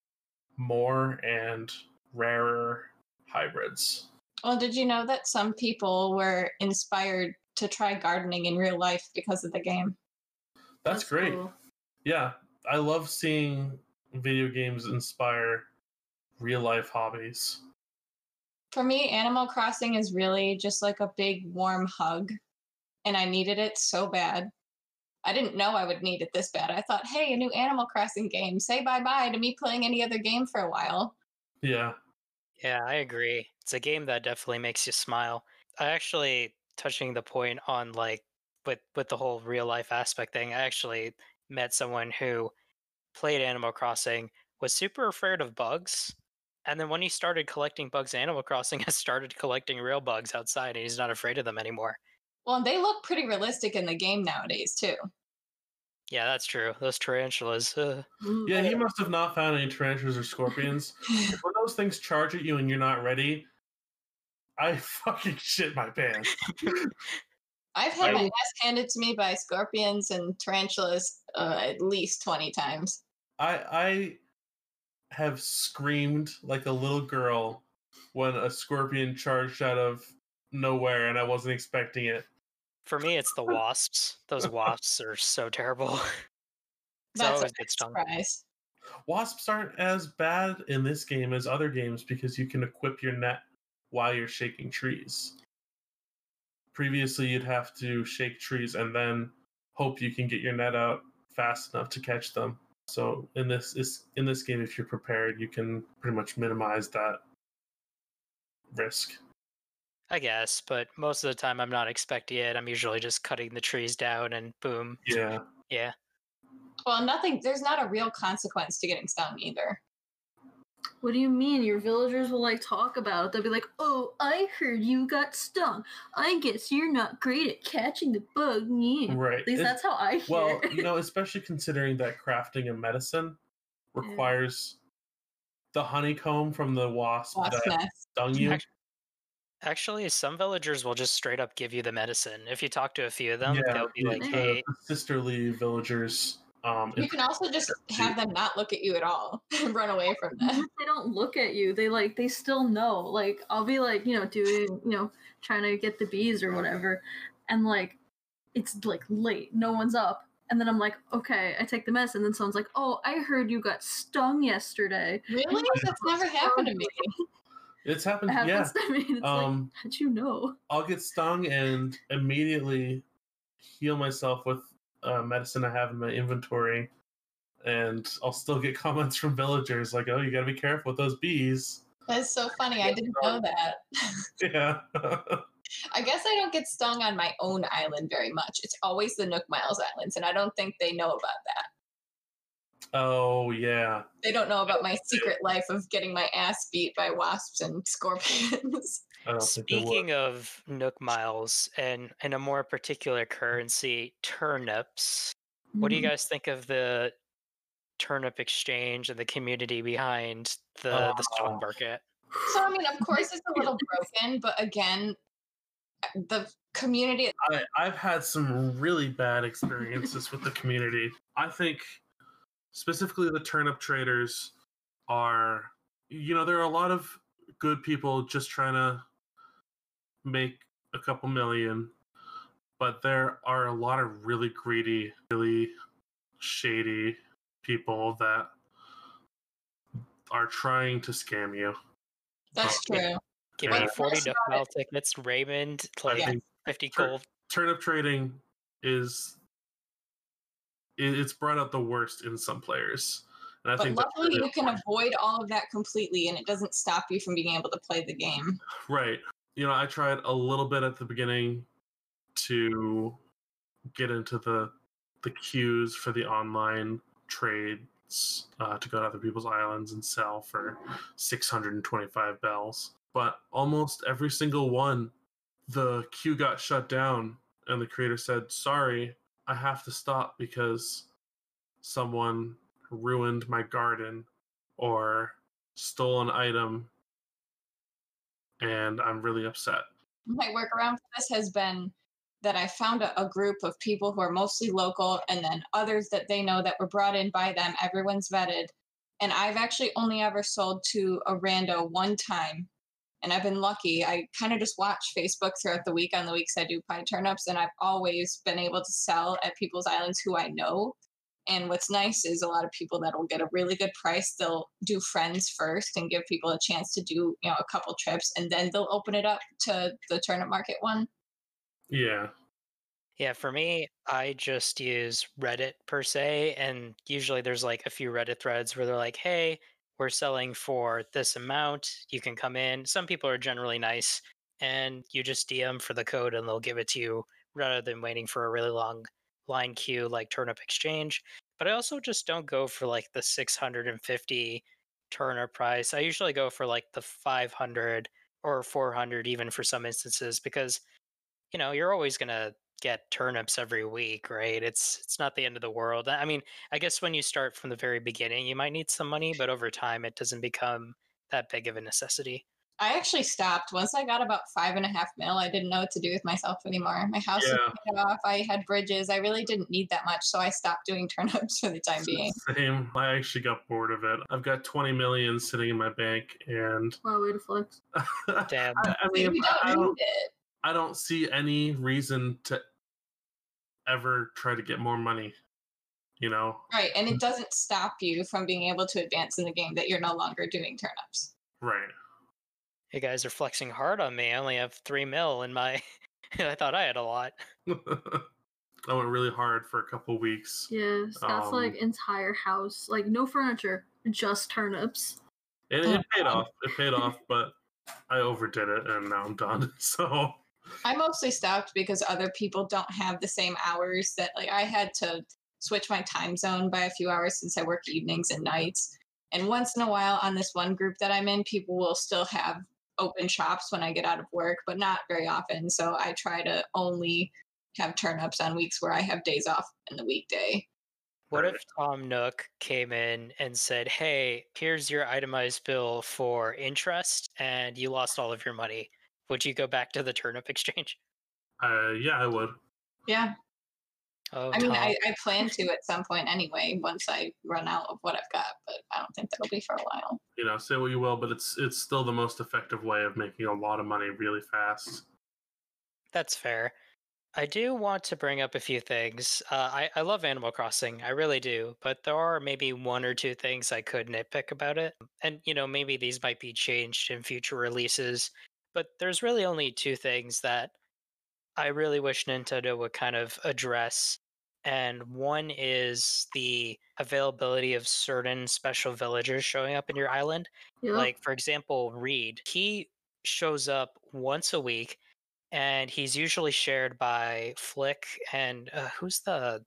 more and rarer hybrids. Well, did you know that some people were inspired to try gardening in real life because of the game? That's great. Cool. Yeah, I love seeing video games inspire real life hobbies. For me, Animal Crossing is really just like a big warm hug, and I needed it so bad. I didn't know I would need it this bad. I thought, hey, a new Animal Crossing game. Say bye-bye to me playing any other game for a while. Yeah. Yeah, I agree. It's a game that definitely makes you smile. I actually, touching the point on like with the whole real life aspect thing, I actually met someone who played Animal Crossing, was super afraid of bugs, and then when he started collecting bugs in Animal Crossing, has started collecting real bugs outside, and he's not afraid of them anymore. Well, and they look pretty realistic in the game nowadays, too. Yeah, that's true. Those tarantulas. Ooh. Yeah, he must have not found any tarantulas or scorpions. When those things charge at you and you're not ready, I fucking shit my pants. I've had my ass handed to me by scorpions and tarantulas at least 20 times. I have screamed like a little girl when a scorpion charged out of nowhere and I wasn't expecting it. For me, it's the wasps. Those wasps are so terrible. So I That's a always get stung. surprise. Wasps aren't as bad in this game as other games because you can equip your net while you're shaking trees. Previously, you'd have to shake trees and then hope you can get your net out fast enough to catch them. So in this game, if you're prepared, you can pretty much minimize that risk. I guess, but most of the time I'm not expecting it. I'm usually just cutting the trees down and boom. Yeah. Yeah. Well, there's not a real consequence to getting stung either. What do you mean? Your villagers will like talk about it. They'll be like, "Oh, I heard you got stung. I guess you're not great at catching the bug." Yeah. Right. At least that's how I hear. Well, it. especially considering that crafting a medicine requires the honeycomb from the wasp Wasp that nest. stung you. Actually, some villagers will just straight up give you the medicine. If you talk to a few of them, Yeah, they'll be the- like, the- "Hey, the sisterly villagers. You can also just have them not look at you at all and run away from Even them. if they don't look at you, they still know. Like I'll be like, doing, trying to get the bees or whatever, and like it's like late, no one's up. And then I'm like, okay, I take the mess, and then someone's like, "Oh, I heard you got stung yesterday." Really? That's never happened to me. It's happened. It happens to me. And it's like, how'd you know? I'll get stung and immediately heal myself with medicine I have in my inventory, and I'll still get comments from villagers like, "Oh, you got to be careful with those bees." That's so funny. I didn't know that. Yeah. I guess I don't get stung on my own island very much. It's always the Nook Miles Islands, and I don't think they know about that. Oh yeah. They don't know about my secret life of getting my ass beat by wasps and scorpions. I don't think they would. Speaking of Nook Miles and a more particular currency, turnips. What do you guys think of the turnip exchange and the community behind the stock market? So, I mean, of course, it's a little broken, but again, the community. I've had some really bad experiences with the community. I think specifically the turnip traders are, there are a lot of good people just trying to make a couple million, but there are a lot of really greedy, really shady people that are trying to scam you. That's true. Give Yeah. me 40 That's Nook about Mile tickets, Raymond, I like think 50 Tur- gold. turnip trading it's brought out the worst in some players. And I But think that's luckily, really you can avoid all of that completely, and it doesn't stop you from being able to play the game. right. I tried a little bit at the beginning to get into the queues for the online trades to go to other people's islands and sell for 625 bells. But almost every single one, the queue got shut down, and the creator said, "Sorry, I have to stop because someone ruined my garden or stole an item, and I'm really upset." My workaround for this has been that I found a group of people who are mostly local and then others that they know that were brought in by them. Everyone's vetted. And I've actually only ever sold to a rando one time. And I've been lucky. I kind of just watch Facebook throughout the week on the weeks I do pie turnips. And I've always been able to sell at people's islands who I know. And what's nice is a lot of people that will get a really good price. They'll do friends first and give people a chance to do, a couple trips, and then they'll open it up to the turnip market one. Yeah. Yeah, for me, I just use Reddit per se, and usually there's like a few Reddit threads where they're like, "Hey, we're selling for this amount. You can come in." Some people are generally nice, and you just DM for the code and they'll give it to you rather than waiting for a really long line queue like Turnip Exchange. But I also just don't go for like the 650 turnip price. I usually go for like the 500 or 400 even for some instances because you're always going to get turnips every week, right? It's not the end of the world. I mean, I guess when you start from the very beginning, you might need some money, but over time it doesn't become that big of a necessity. I actually stopped once I got about 5.5 mil. I didn't know what to do with myself anymore. My house was paid off. I had bridges. I really didn't need that much, so I stopped doing turnips for the time being. Same. I actually got bored of it. I've got 20 million sitting in my bank, and Wow, way to flex. Damn. I mean, You don't need it. I don't see any reason to ever try to get more money. Right, and it doesn't stop you from being able to advance in the game that you're no longer doing turnips. Right. You guys are flexing hard on me. I only have 3 mil in my. I thought I had a lot. I went really hard for a couple weeks. Yeah, Scott's like entire house, like no furniture, just turnips. It paid off. It paid off, but I overdid it, and now I'm done. So I mostly stopped because other people don't have the same hours that I had to switch my time zone by a few hours since I work evenings and nights. And once in a while on this one group that I'm in, people will still have open shops when I get out of work, but not very often. So I try to only have turnips on weeks where I have days off in the weekday. What if Tom Nook came in and said, "Hey, here's your itemized bill for interest, and you lost all of your money"? Would you go back to the turnip exchange? yeah, I would. Yeah. Oh, I mean, Tom. I plan to at some point anyway, once I run out of what I've got, but I don't think that'll be for a while. Say what you will, but it's still the most effective way of making a lot of money really fast. That's fair. I do want to bring up a few things. I love Animal Crossing, I really do, but there are maybe one or two things I could nitpick about it. And, maybe these might be changed in future releases, but there's really only two things that I really wish Nintendo would kind of address. And one is the availability of certain special villagers showing up in your island. Yep. Like, for example, Reed. He shows up once a week, and he's usually shared by Flick and who's the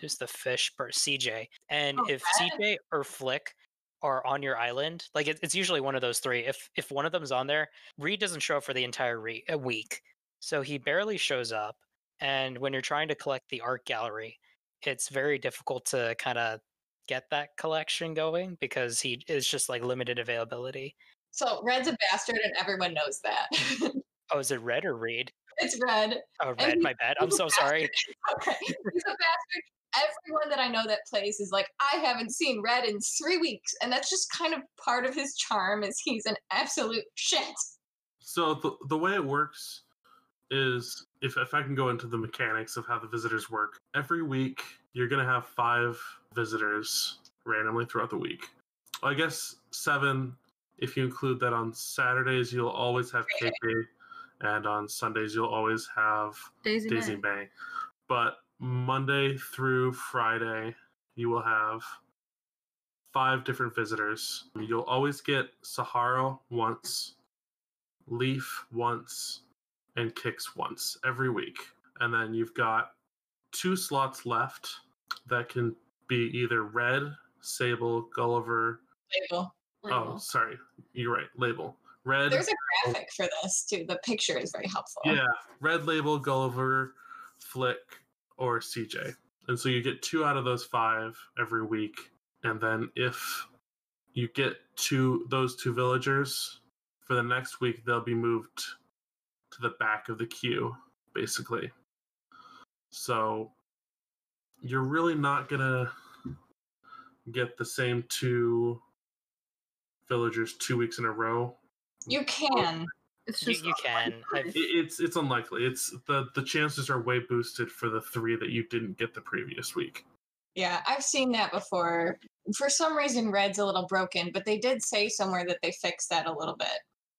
fish person? CJ. And if CJ or Flick are on your island, like it's usually one of those three. If one of them's on there, Reed doesn't show up for the entire week, so he barely shows up. And when you're trying to collect the art gallery, it's very difficult to kind of get that collection going because he is just like limited availability. So Red's a bastard, and everyone knows that. Oh, is it Red or Reed? It's Red. Oh, Red, my bad. I'm so sorry. Okay, he's a bastard. Everyone that I know that plays is like, I haven't seen Red in 3 weeks, and that's just kind of part of his charm. Is he's an absolute shit. So the way it works is if I can go into the mechanics of how the visitors work, every week you're going to have 5 visitors randomly throughout the week. Well, I guess 7 if you include that on Saturdays, you'll always have KP, and on Sundays, you'll always have Daisy May. But Monday through Friday, you will have 5 different visitors. You'll always get Sahara once, Leaf once, and Kix once every week. And then you've got 2 slots left that can be either Red, Sable, Gulliver. Label. Oh, sorry. You're right. Label. Red. There's a graphic for this, too. The picture is very helpful. Yeah. Red, Label, Gulliver, Flick, or CJ. And so you get 2 out of those 5 every week. And then if you get those 2 villagers, for the next week, they'll be moved to the back of the queue, basically. So you're really not going to get the same 2 villagers 2 weeks in a row. You can. It's just you can. It's unlikely. It's the chances are way boosted for the 3 that you didn't get the previous week. Yeah, I've seen that before. For some reason, Red's a little broken, but they did say somewhere that they fixed that a little bit.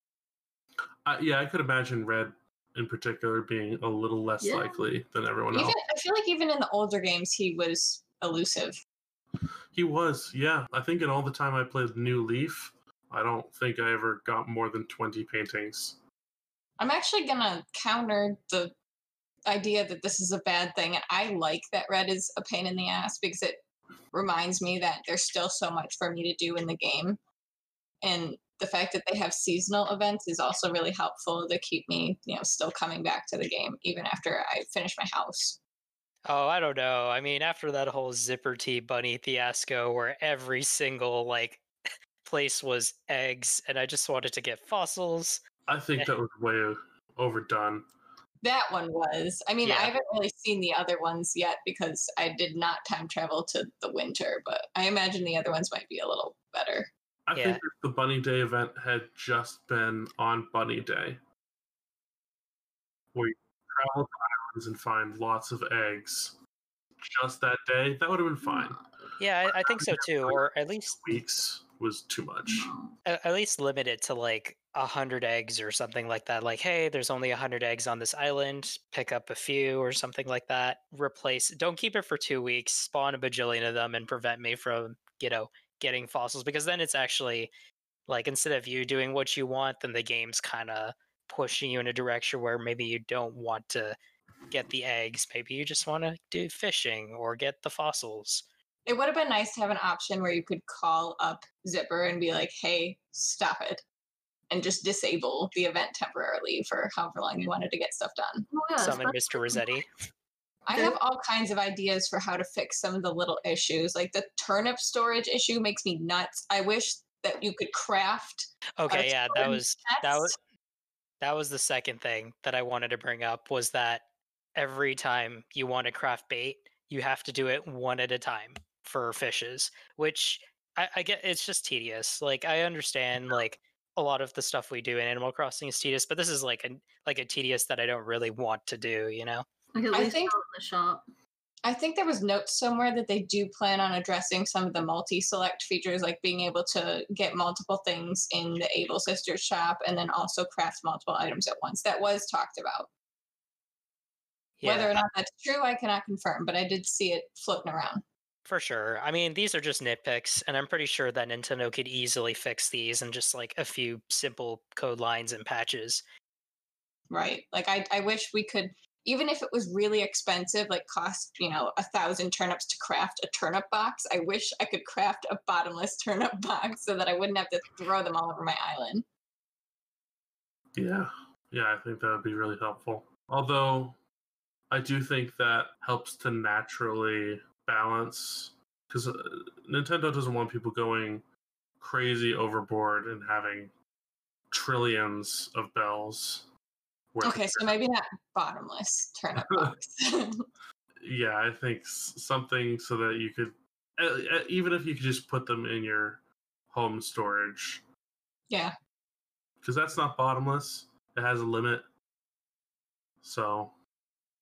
Yeah, I could imagine Red in particular being a little less likely than everyone else. I feel like even in the older games, he was elusive. He was, yeah. I think in all the time I played New Leaf, I don't think I ever got more than 20 paintings. I'm actually going to counter the idea that this is a bad thing. And I like that Red is a pain in the ass because it reminds me that there's still so much for me to do in the game. And the fact that they have seasonal events is also really helpful to keep me, still coming back to the game even after I finish my house. Oh, I don't know. I mean, after that whole Zipper Tea Bunny fiasco where every single, place was eggs and I just wanted to get fossils. I think that was way overdone. That one was. I mean, Yeah. I haven't really seen the other ones yet because I did not time travel to the winter, but I imagine the other ones might be a little better. I think if the Bunny Day event had just been on Bunny Day, where you travel to islands and find lots of eggs just that day, that would have been fine. Yeah, I think so too. Or at least weeks was too much. At least limit it to 100 eggs or something like that. Like, hey, there's only 100 eggs on this island. Pick up a few or something like that. Don't keep it for 2 weeks. Spawn a bajillion of them and prevent me from, getting fossils. Because then it's actually instead of you doing what you want, then the game's kind of pushing you in a direction where maybe you don't want to get the eggs. Maybe you just want to do fishing or get the fossils. It would have been nice to have an option where you could call up Zipper and be like, hey, stop it. And just disable the event temporarily for however long you wanted to get stuff done. Oh, yeah, Summon Mr. Rossetti. I have all kinds of ideas for how to fix some of the little issues. Like the turnip storage issue makes me nuts. I wish that you could craft. Okay, yeah, that was the second thing that I wanted to bring up was that every time you want to craft bait, you have to do it one at a time for fishes, which I get. It's just tedious. I understand a lot of the stuff we do in Animal Crossing is tedious, but this is a tedious that I don't really want to do, I think in the shop. I think there was notes somewhere that they do plan on addressing some of the multi-select features, like being able to get multiple things in the Able Sisters shop and then also craft multiple items at once. That was talked about. Yeah. Whether or not that's true, I cannot confirm, but I did see it floating around. For sure. I mean, these are just nitpicks, and I'm pretty sure that Nintendo could easily fix these in just a few simple code lines and patches. Right. I wish we could, even if it was really expensive, cost 1,000 turnips to craft a turnip box, I wish I could craft a bottomless turnip box so that I wouldn't have to throw them all over my island. Yeah, I think that would be really helpful. Although I do think that helps to naturally balance, because Nintendo doesn't want people going crazy overboard and having trillions of bells. Okay, so maybe not bottomless turnip box. Yeah, I think something so that you could, even if you could just put them in your home storage. Yeah. Because that's not bottomless. It has a limit. So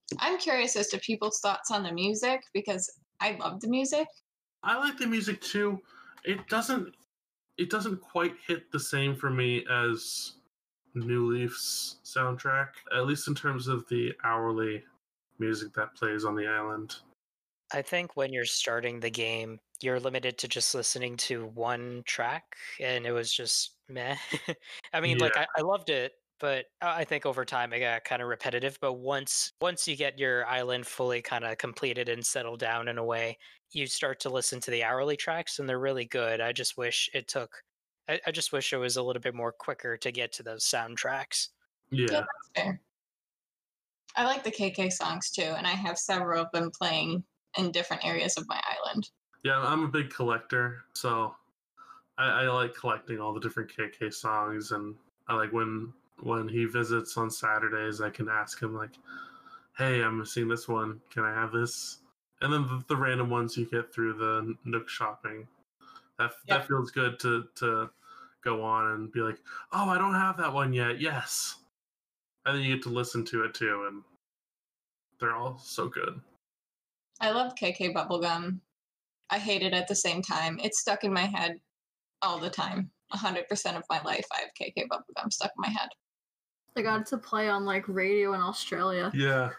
I'm curious as to people's thoughts on the music because I love the music. I like the music too. It doesn't quite hit the same for me as New Leaf's soundtrack, at least in terms of the hourly music that plays on the island. I think when you're starting the game, you're limited to just listening to one track, and it was just meh. I mean, like Yeah. I loved it, but I think over time it got kind of repetitive. But once you get your island fully kind of completed and settled down in a way, you start to listen to the hourly tracks, and they're really good. I just wish it took. I just wish it was a little bit more quicker to get to those soundtracks. Yeah, Yeah. that's fair. I like the KK songs too, and I have several of them playing in different areas of my island. Yeah, I'm a big collector, so I like collecting all the different KK songs, and I like when he visits on Saturdays, I can ask him like, "Hey, I'm missing this one. Can I have this?" And then the random ones you get through the Nook shopping. That feels good to go on and be like, "Oh, I don't have that one yet." Yes, and then you get to listen to it too, and they're all so good. I love KK Bubblegum. I hate it at the same time. It's stuck in my head all the time. 100% of my life, I have KK Bubblegum stuck in my head. They got to play on like radio in Australia. Yeah.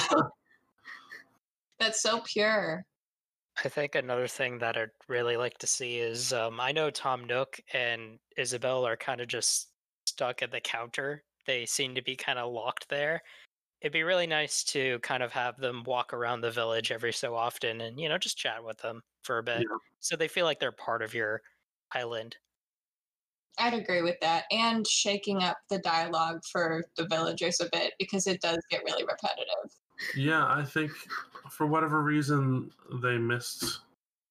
That's so pure. I think another thing that I'd really like to see is I know Tom Nook and Isabelle are kind of just stuck at the counter. They seem to be kind of locked there. It'd be really nice to kind of have them walk around the village every so often and, just chat with them for a bit. Yeah. So they feel like they're part of your island. I'd agree with that. And shaking up the dialogue for the villagers a bit because it does get really repetitive. Yeah, I think for whatever reason they missed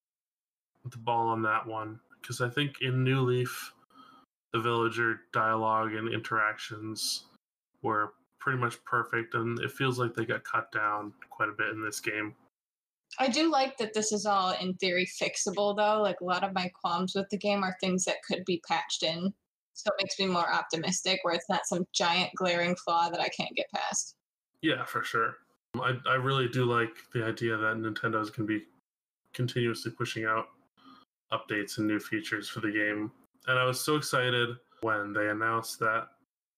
the ball on that one, because I think in New Leaf the villager dialogue and interactions were pretty much perfect, and it feels like they got cut down quite a bit in this game. I do like that this is all in theory fixable though. Like a lot of my qualms with the game are things that could be patched in. So it makes me more optimistic where it's not some giant glaring flaw that I can't get past. Yeah, for sure. I really do like the idea that Nintendo's can be continuously pushing out updates and new features for the game. And I was so excited when they announced that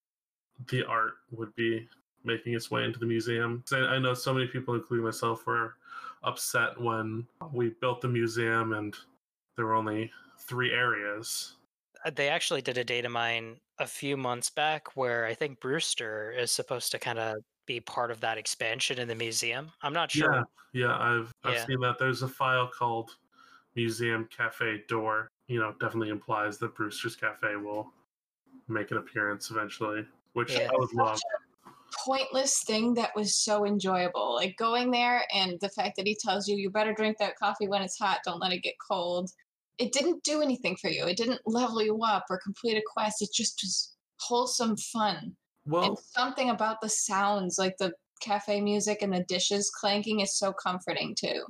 the art would be making its way into the museum. I know so many people, including myself, were upset when we built the museum and there were only 3 areas. They actually did a data mine a few months back where I think Brewster is supposed to kind of be part of that expansion in the museum. I'm not sure. Yeah, I've seen that. There's a file called Museum Cafe Door. Definitely implies that Brewster's Cafe will make an appearance eventually, which I would love. Pointless thing that was so enjoyable, like going there and the fact that he tells you better drink that coffee when it's hot, don't let it get cold. It didn't do anything for you. It didn't level you up or complete a quest. It just was wholesome fun. Well, and something about the sounds, like the cafe music and the dishes clanking, is so comforting too.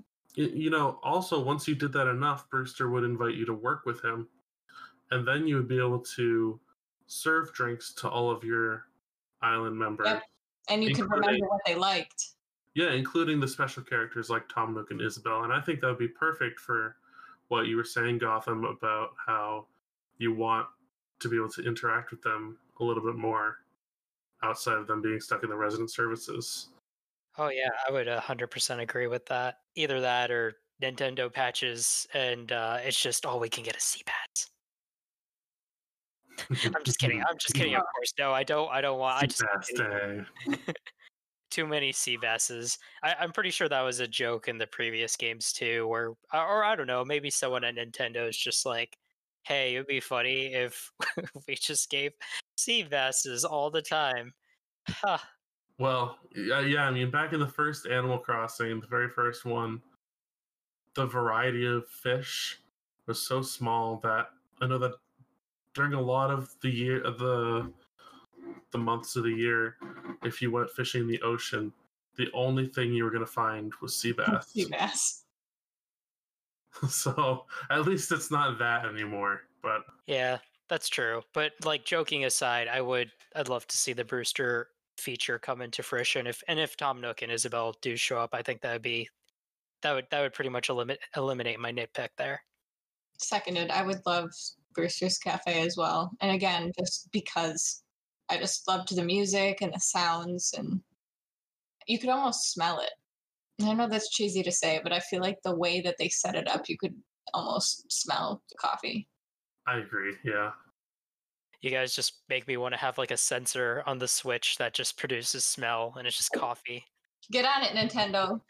Also, once you did that enough, Brewster would invite you to work with him, and then you would be able to serve drinks to all of your island members. Yep. And you can remember what they liked. Yeah, including the special characters like Tom Nook and Isabelle. And I think that would be perfect for what you were saying, Gotham, about how you want to be able to interact with them a little bit more outside of them being stuck in the resident services. Oh yeah, I would 100% agree with that. Either that or Nintendo patches, and it's just all we can get is Seabats. I'm just kidding. Of course, no, I don't want. I just too many Seabasses. I'm pretty sure that was a joke in the previous games too, or I don't know. Maybe someone at Nintendo is just like, "Hey, it'd be funny if we just gave Seabasses all the time." Huh. Well, yeah. I mean, back in the first Animal Crossing, the very first one, the variety of fish was so small that I know that during a lot of the year, the months of the year, if you went fishing in the ocean, the only thing you were going to find was sea bass. Sea bass. So at least it's not that anymore. But yeah, that's true. But like joking aside, I'd love to see the Brewster feature come into fruition. If Tom Nook and Isabelle do show up, I think that would pretty much eliminate my nitpick there. Seconded. I would love Brewster's Cafe as well. And again, just because I just loved the music and the sounds, and you could almost smell it. And I know that's cheesy to say, but I feel like the way that they set it up, you could almost smell the coffee. I agree. Yeah. You guys just make me want to have like a sensor on the Switch that just produces smell, and it's just coffee. Get on it, Nintendo.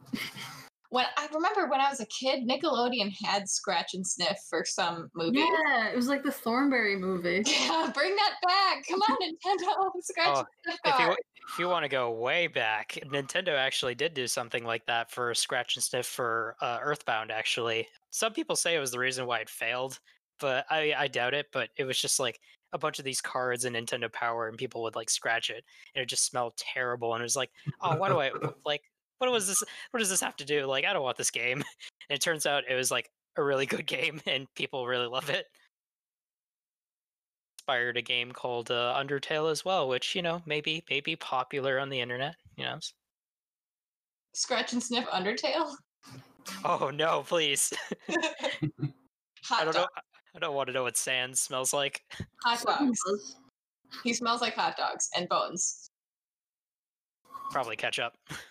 I remember when I was a kid, Nickelodeon had Scratch and Sniff for some movie. Yeah, it was like the Thornberry movie. Yeah, bring that back. Come on, Nintendo. Scratch and Sniff car. If you want to go way back, Nintendo actually did do something like that for Scratch and Sniff for Earthbound, actually. Some people say it was the reason why it failed, but I doubt it. But it was just like a bunch of these cards in Nintendo Power, and people would like scratch it, and it just smelled terrible. And it was like, oh, why do I like? What was this? What does this have to do? Like, I don't want this game. And it turns out it was like a really good game, and people really love it. Inspired a game called Undertale as well, which may be popular on the internet. Scratch and Sniff Undertale. Oh no, please! Hot dog. I don't want to know what sand smells like. Hot dogs. He smells like hot dogs and bones. Probably ketchup.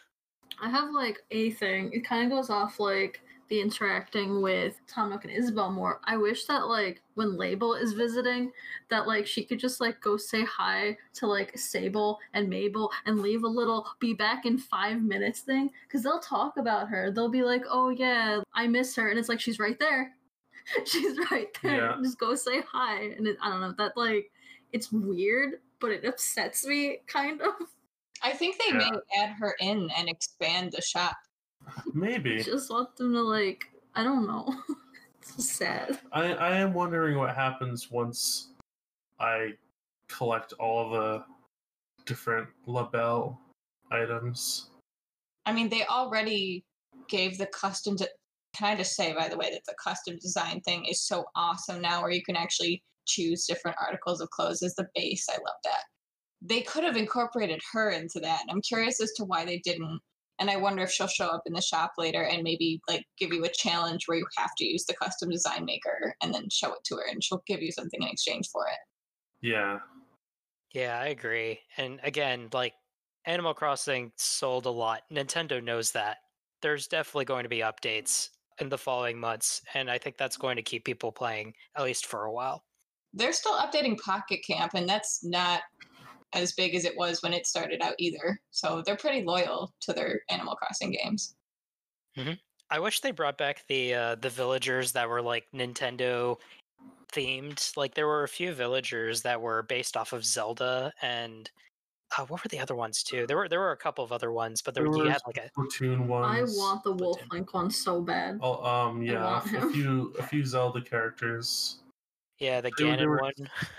I have like a thing. It kind of goes off like the interacting with Tom Nook and Isabelle more. I wish that like when Label is visiting, that like she could just like go say hi to like Sable and Mabel and leave a little be back in 5 minutes thing, because they'll talk about her. They'll be like, oh yeah, I miss her, and it's like she's right there. She's right there. Yeah. Just go say hi. And I don't know, that like it's weird, but it upsets me kind of. I think they may add her in and expand the shop. Maybe. I just want them to like, I don't know. It's sad. I am wondering what happens once I collect all the different label items. I mean, they already gave the custom. Can I just say, by the way, that the custom design thing is so awesome now, where you can actually choose different articles of clothes as the base. I love that. They could have incorporated her into that. I'm curious as to why they didn't. And I wonder if she'll show up in the shop later and maybe like give you a challenge where you have to use the custom design maker and then show it to her, and she'll give you something in exchange for it. Yeah. Yeah, I agree. And again, like Animal Crossing sold a lot. Nintendo knows that. There's definitely going to be updates in the following months, and I think that's going to keep people playing at least for a while. They're still updating Pocket Camp, and that's not as big as it was when it started out either. So they're pretty loyal to their Animal Crossing games. Mm-hmm. I wish they brought back the villagers that were like Nintendo themed. Like there were a few villagers that were based off of Zelda, and what were the other ones too? There were a couple of other ones, but you had like a Splatoon ones. I want the Wolf Link one so bad. Oh, yeah, a few Zelda characters. Yeah, the Ganon one.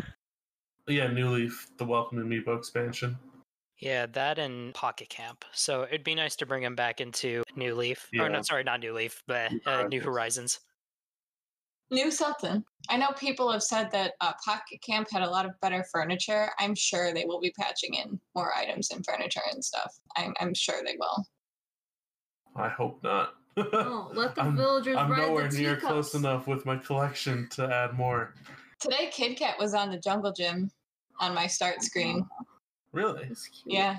Yeah, New Leaf, the Welcome Amiibo expansion. Yeah, that and Pocket Camp. So it'd be nice to bring him back into New Leaf. Yeah. Or not New Leaf, but New Horizons. New something. I know people have said that Pocket Camp had a lot of better furniture. I'm sure they will be patching in more items and furniture and stuff. I'm sure they will. I hope not. Oh, let the villagers I'm ride nowhere the near teacups. close enough with my collection to add more. Today, Kid Kat was on the Jungle Gym on my start screen. Really? It's cute. Yeah.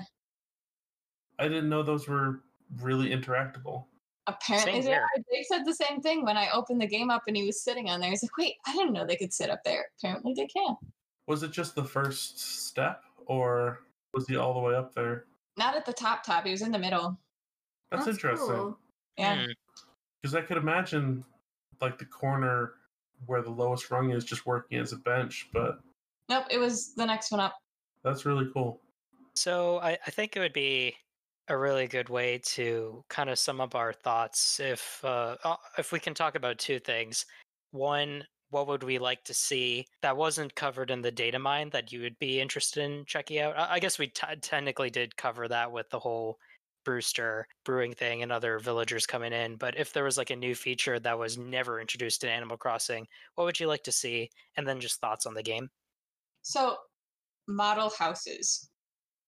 I didn't know those were really interactable. Apparently Same they here. are. They said the same thing when I opened the game up and he was sitting on there. He's like, wait, I didn't know they could sit up there. Apparently they can. Was it just the first step, or was he all the way up there? Not at the top. He was in the middle. That's interesting. Cool. Yeah. Because I could imagine like the corner where the lowest rung is just working as a bench, but Nope, it was the next one up. that's really cool. So I think it would be a really good way to kind of sum up our thoughts if we can talk about two things. One, what would we like to see that wasn't covered in the data mine that you would be interested in checking out? I guess we technically did cover that with the whole Brewster brewing thing and other villagers coming in. But if there was like a new feature that was never introduced in Animal Crossing, what would you like to see? And then just thoughts on the game. So, model houses.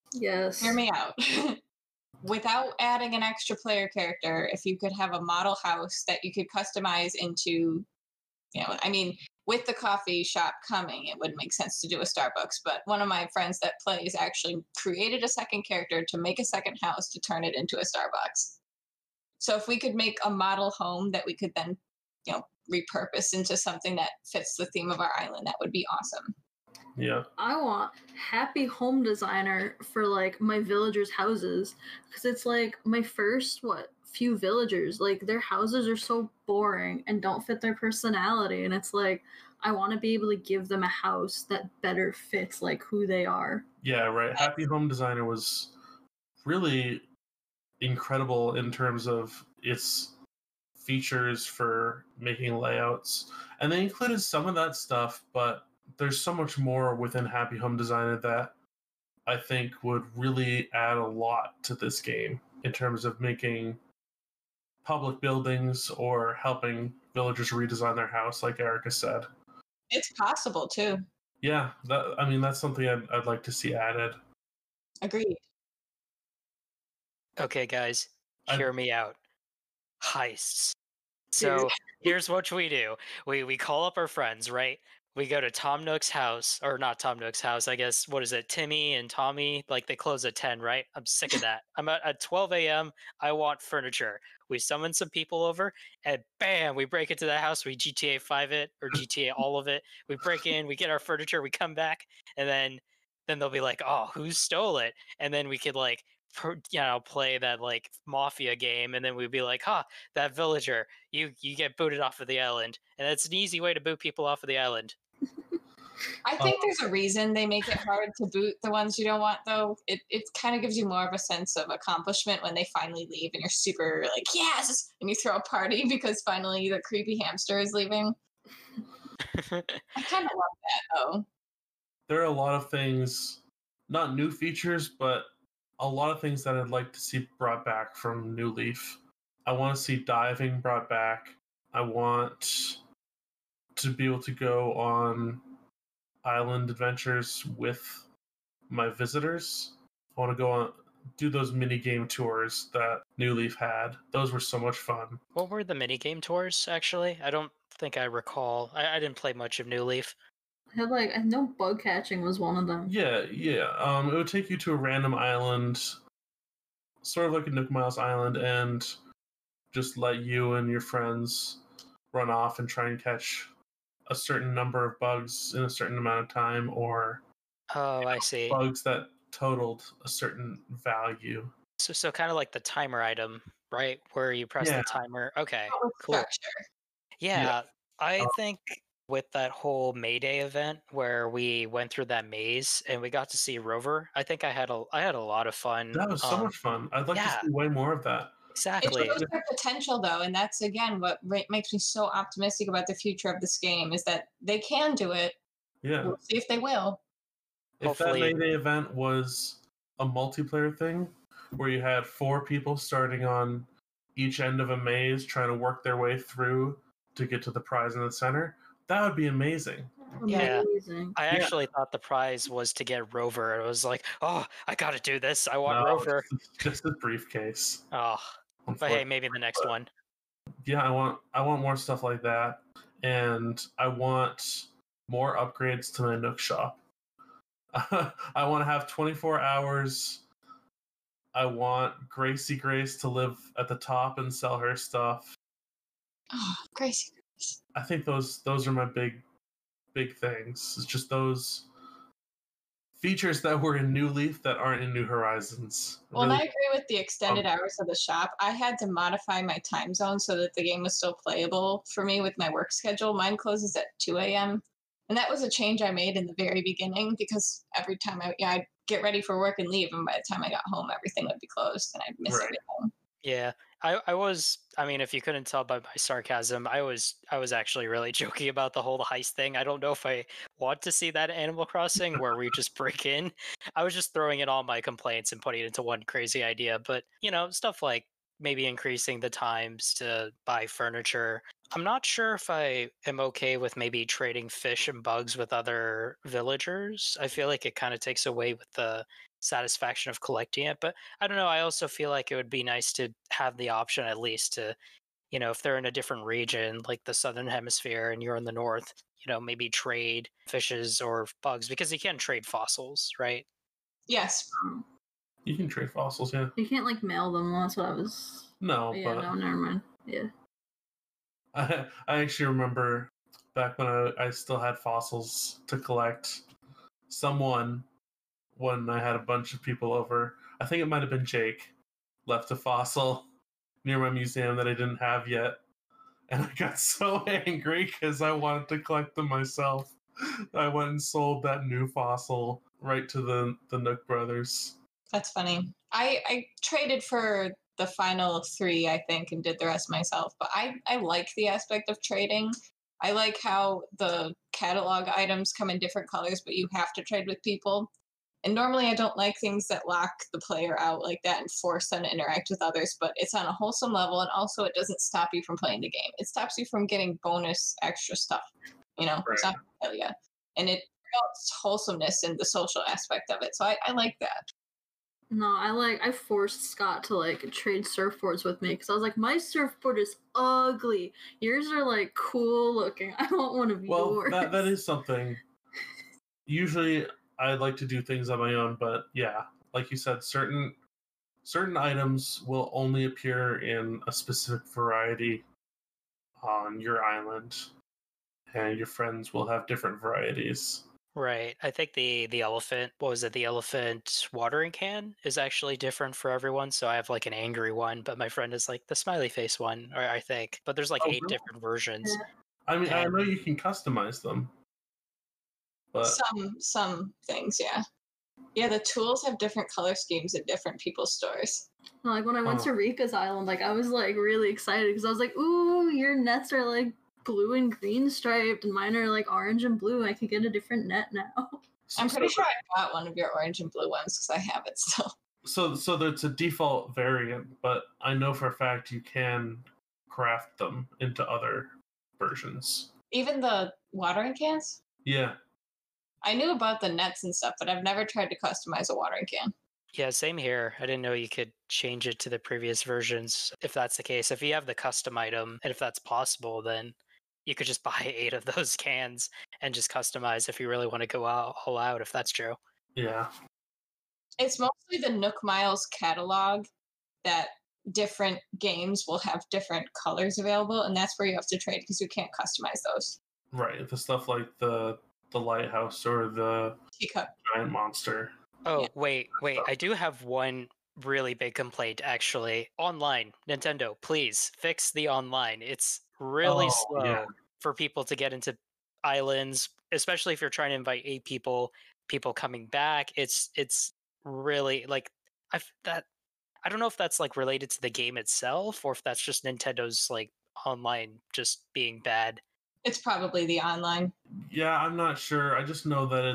Yes. Hear me out. Without adding an extra player character, if you could have a model house that you could customize into, I mean, with the coffee shop coming, it would make sense to do a Starbucks. But one of my friends that plays actually created a second character to make a second house to turn it into a Starbucks. So if we could make a model home that we could then, repurpose into something that fits the theme of our island, that would be awesome. Yeah. I want happy home designer for like my villagers' houses because it's like my first few villagers, like their houses are so boring and don't fit their personality, and it's like I want to be able to give them a house that better fits like who they are. Yeah, right. Happy Home Designer was really incredible in terms of its features for making layouts. And they included some of that stuff, but there's so much more within Happy Home Designer that I think would really add a lot to this game in terms of making public buildings or helping villagers redesign their house, like Erica said. It's possible too. Yeah, that's something I'd like to see added. Agreed. Okay, guys, hear me out. Heists. Dude. So here's what we do. We call up our friends, right? We go to Tom Nook's house, or not Tom Nook's house, I guess. What is it? Timmy and Tommy, like they close at 10, right? I'm sick of that. I'm at 12 a.m. I want furniture. We summon some people over, and bam, we break into the house. We GTA 5 it, or GTA all of it. We break in, we get our furniture, we come back, and then they'll be like, "Oh, who stole it?" And then we could like play that like mafia game, and then we'd be like, that villager, you get booted off of the island. And that's an easy way to boot people off of the island. I think there's a reason they make it hard to boot the ones you don't want, though. It kind of gives you more of a sense of accomplishment when they finally leave and you're super like, yes, and you throw a party because finally the creepy hamster is leaving. I kind of love that, though. There are a lot of things, not new features, but a lot of things that I'd like to see brought back from New Leaf. I want to see diving brought back. I want to be able to go on island adventures with my visitors. I want to go on, do those mini game tours that New Leaf had. Those were so much fun. What were the mini game tours, actually? I don't think I recall. I didn't play much of New Leaf. I know bug catching was one of them. Yeah. It would take you to a random island, sort of like a Nook Miles island, and just let you and your friends run off and try and catch a certain number of bugs in a certain amount of time, or I see. bugs that totaled a certain value. So kind of like the timer item, right? Where you press the timer. Okay, cool. Structure. Yeah, I think with that whole Mayday event where we went through that maze and we got to see Rover, I think I had a lot of fun. That was so much fun. I'd like to see way more of that. Exactly. It shows their potential, though, and that's again what makes me so optimistic about the future of this game is that they can do it. Yeah. We'll see if they will. If that Mayday event was a multiplayer thing, where you had 4 people starting on each end of a maze trying to work their way through to get to the prize in the center, that would be amazing. Yeah, I actually thought the prize was to get Rover. It was like, oh, I got to do this. I want Rover. Just a briefcase. Oh, but hey, maybe the next one. Yeah, I want more stuff like that, and I want more upgrades to my Nook shop. I want to have 24 hours. I want Gracie Grace to live at the top and sell her stuff. Oh, Gracie Grace. I think those are my big things. It's just those features that were in New Leaf that aren't in New Horizons. Well, and I agree with the extended hours of the shop. I had to modify my time zone so that the game was still playable for me with my work schedule. Mine closes at 2 a.m. And that was a change I made in the very beginning because every time I'd get ready for work and leave, and by the time I got home, everything would be closed and I'd miss everything. Yeah, I was. I mean, if you couldn't tell by my sarcasm, I was actually really joking about the whole heist thing. I don't know if I want to see that Animal Crossing where we just break in. I was just throwing in all my complaints and putting it into one crazy idea. But stuff like maybe increasing the times to buy furniture. I'm not sure if I am okay with maybe trading fish and bugs with other villagers. I feel like it kind of takes away with the satisfaction of collecting it. But I don't know. I also feel like it would be nice to have the option at least to, if they're in a different region, like the southern hemisphere, and you're in the north, maybe trade fishes or bugs, because you can trade fossils, right? Yes. You can trade fossils, yeah. You can't like mail them. That's what I was. No, Yeah, but no, never mind. Yeah. I actually remember back when I still had fossils to collect. Someone, when I had a bunch of people over, I think it might have been Jake, left a fossil near my museum that I didn't have yet. And I got so angry because I wanted to collect them myself. I went and sold that new fossil right to the Nook brothers. That's funny. I traded for the final 3, I think, and did the rest myself. But I like the aspect of trading. I like how the catalog items come in different colors, but you have to trade with people. And normally I don't like things that lock the player out like that and force them to interact with others, but it's on a wholesome level, and also it doesn't stop you from playing the game. It stops you from getting bonus extra stuff. Right. It's not hell yeah. And it promotes wholesomeness and the social aspect of it. So I like that. No, I forced Scott to like trade surfboards with me because I was like, my surfboard is ugly. Yours are like cool looking. I want one of yours. Well, that is something. Usually I like to do things on my own, but yeah, like you said, certain items will only appear in a specific variety on your island, and your friends will have different varieties. Right. I think the elephant, what was it? The elephant watering can is actually different for everyone. So I have like an angry one, but my friend is like the smiley face one, or I think. But there's like 8 really? different versions. I mean, I know you can customize them, but some things, yeah. Yeah, the tools have different color schemes at different people's stores. Like when I went to Rika's island, like I was like really excited because I was like, ooh, your nets are like blue and green striped, and mine are like orange and blue. I could get a different net now. I'm pretty sure I bought one of your orange and blue ones because I have it still. So there's a default variant, but I know for a fact you can craft them into other versions. Even the watering cans? Yeah. I knew about the nets and stuff, but I've never tried to customize a watering can. Yeah, same here. I didn't know you could change it to the previous versions. If that's the case, if you have the custom item, and if that's possible, then you could just buy 8 of those cans and just customize if you really want to go all out, if that's true. Yeah. It's mostly the Nook Miles catalog that different games will have different colors available, and that's where you have to trade because you can't customize those. Right. The stuff like the lighthouse or the Teacup. giant monster. Oh, Yeah. wait. I do have one really big complaint, actually. Online, Nintendo, please fix the online. It's really slow for people to get into islands, especially if you're trying to invite 8 people coming back. It's really like I don't know if that's like related to the game itself or if that's just Nintendo's like online just being bad. It's probably the online. Yeah, I'm not sure. I just know that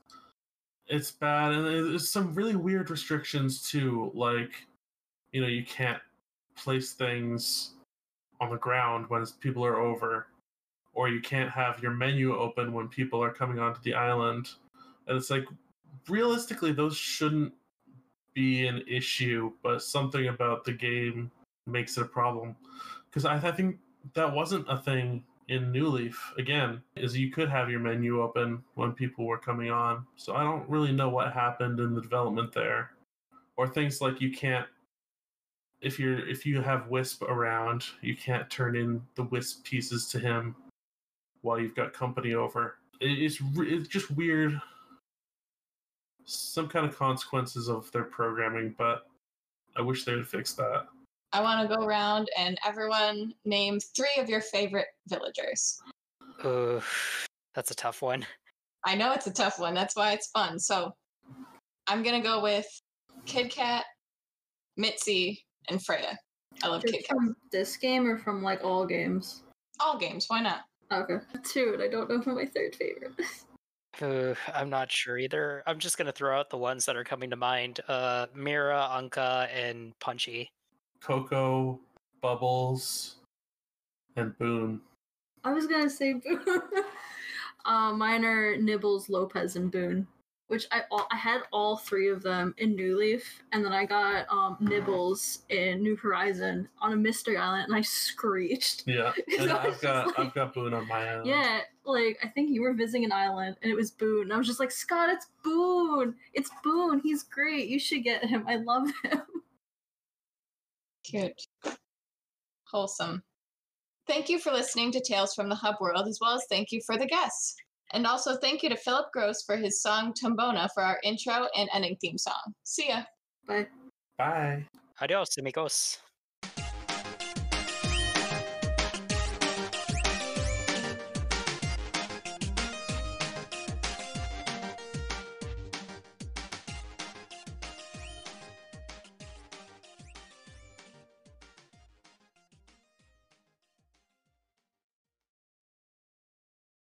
it's bad, and there's some really weird restrictions too. Like, you can't place things on the ground when people are over, or you can't have your menu open when people are coming onto the island. And it's like, realistically, those shouldn't be an issue, but something about the game makes it a problem. Because I think that wasn't a thing in New Leaf, again, is you could have your menu open when people were coming on. So I don't really know what happened in the development there. Or things like you can't, if you have Wisp around, you can't turn in the Wisp pieces to him while you've got company over. It's just weird. Some kind of consequences of their programming, but I wish they would fix that. I want to go around and everyone name 3 of your favorite villagers. Ooh, that's a tough one. I know it's a tough one. That's why it's fun. So I'm going to go with Kid Cat, Mitzi, and Freya. I love Kid Cat. From this game or from like all games? All games. Why not? Okay. 2, and I don't know who my 3rd favorite is. I'm not sure either. I'm just going to throw out the ones that are coming to mind. Mira, Anka, and Punchy. Coco, Bubbles, and Boone. I was gonna say Boone. Mine are Nibbles, Lopez, and Boone. which I had all 3 of them in New Leaf, and then I got Nibbles in New Horizon on a mystery island, and I screeched. Yeah, and I've got like, Boone on my island. Yeah, like I think you were visiting an island, and it was Boone. And I was just like, Scott, it's Boone. It's Boone. He's great. You should get him. I love him. Cute. Wholesome. Thank you for listening to Tales from the Hub World, as well as thank you for the guests. And also thank you to Philip Gross for his song Tombona for our intro and ending theme song. See ya. Bye. Bye. Adios, amigos.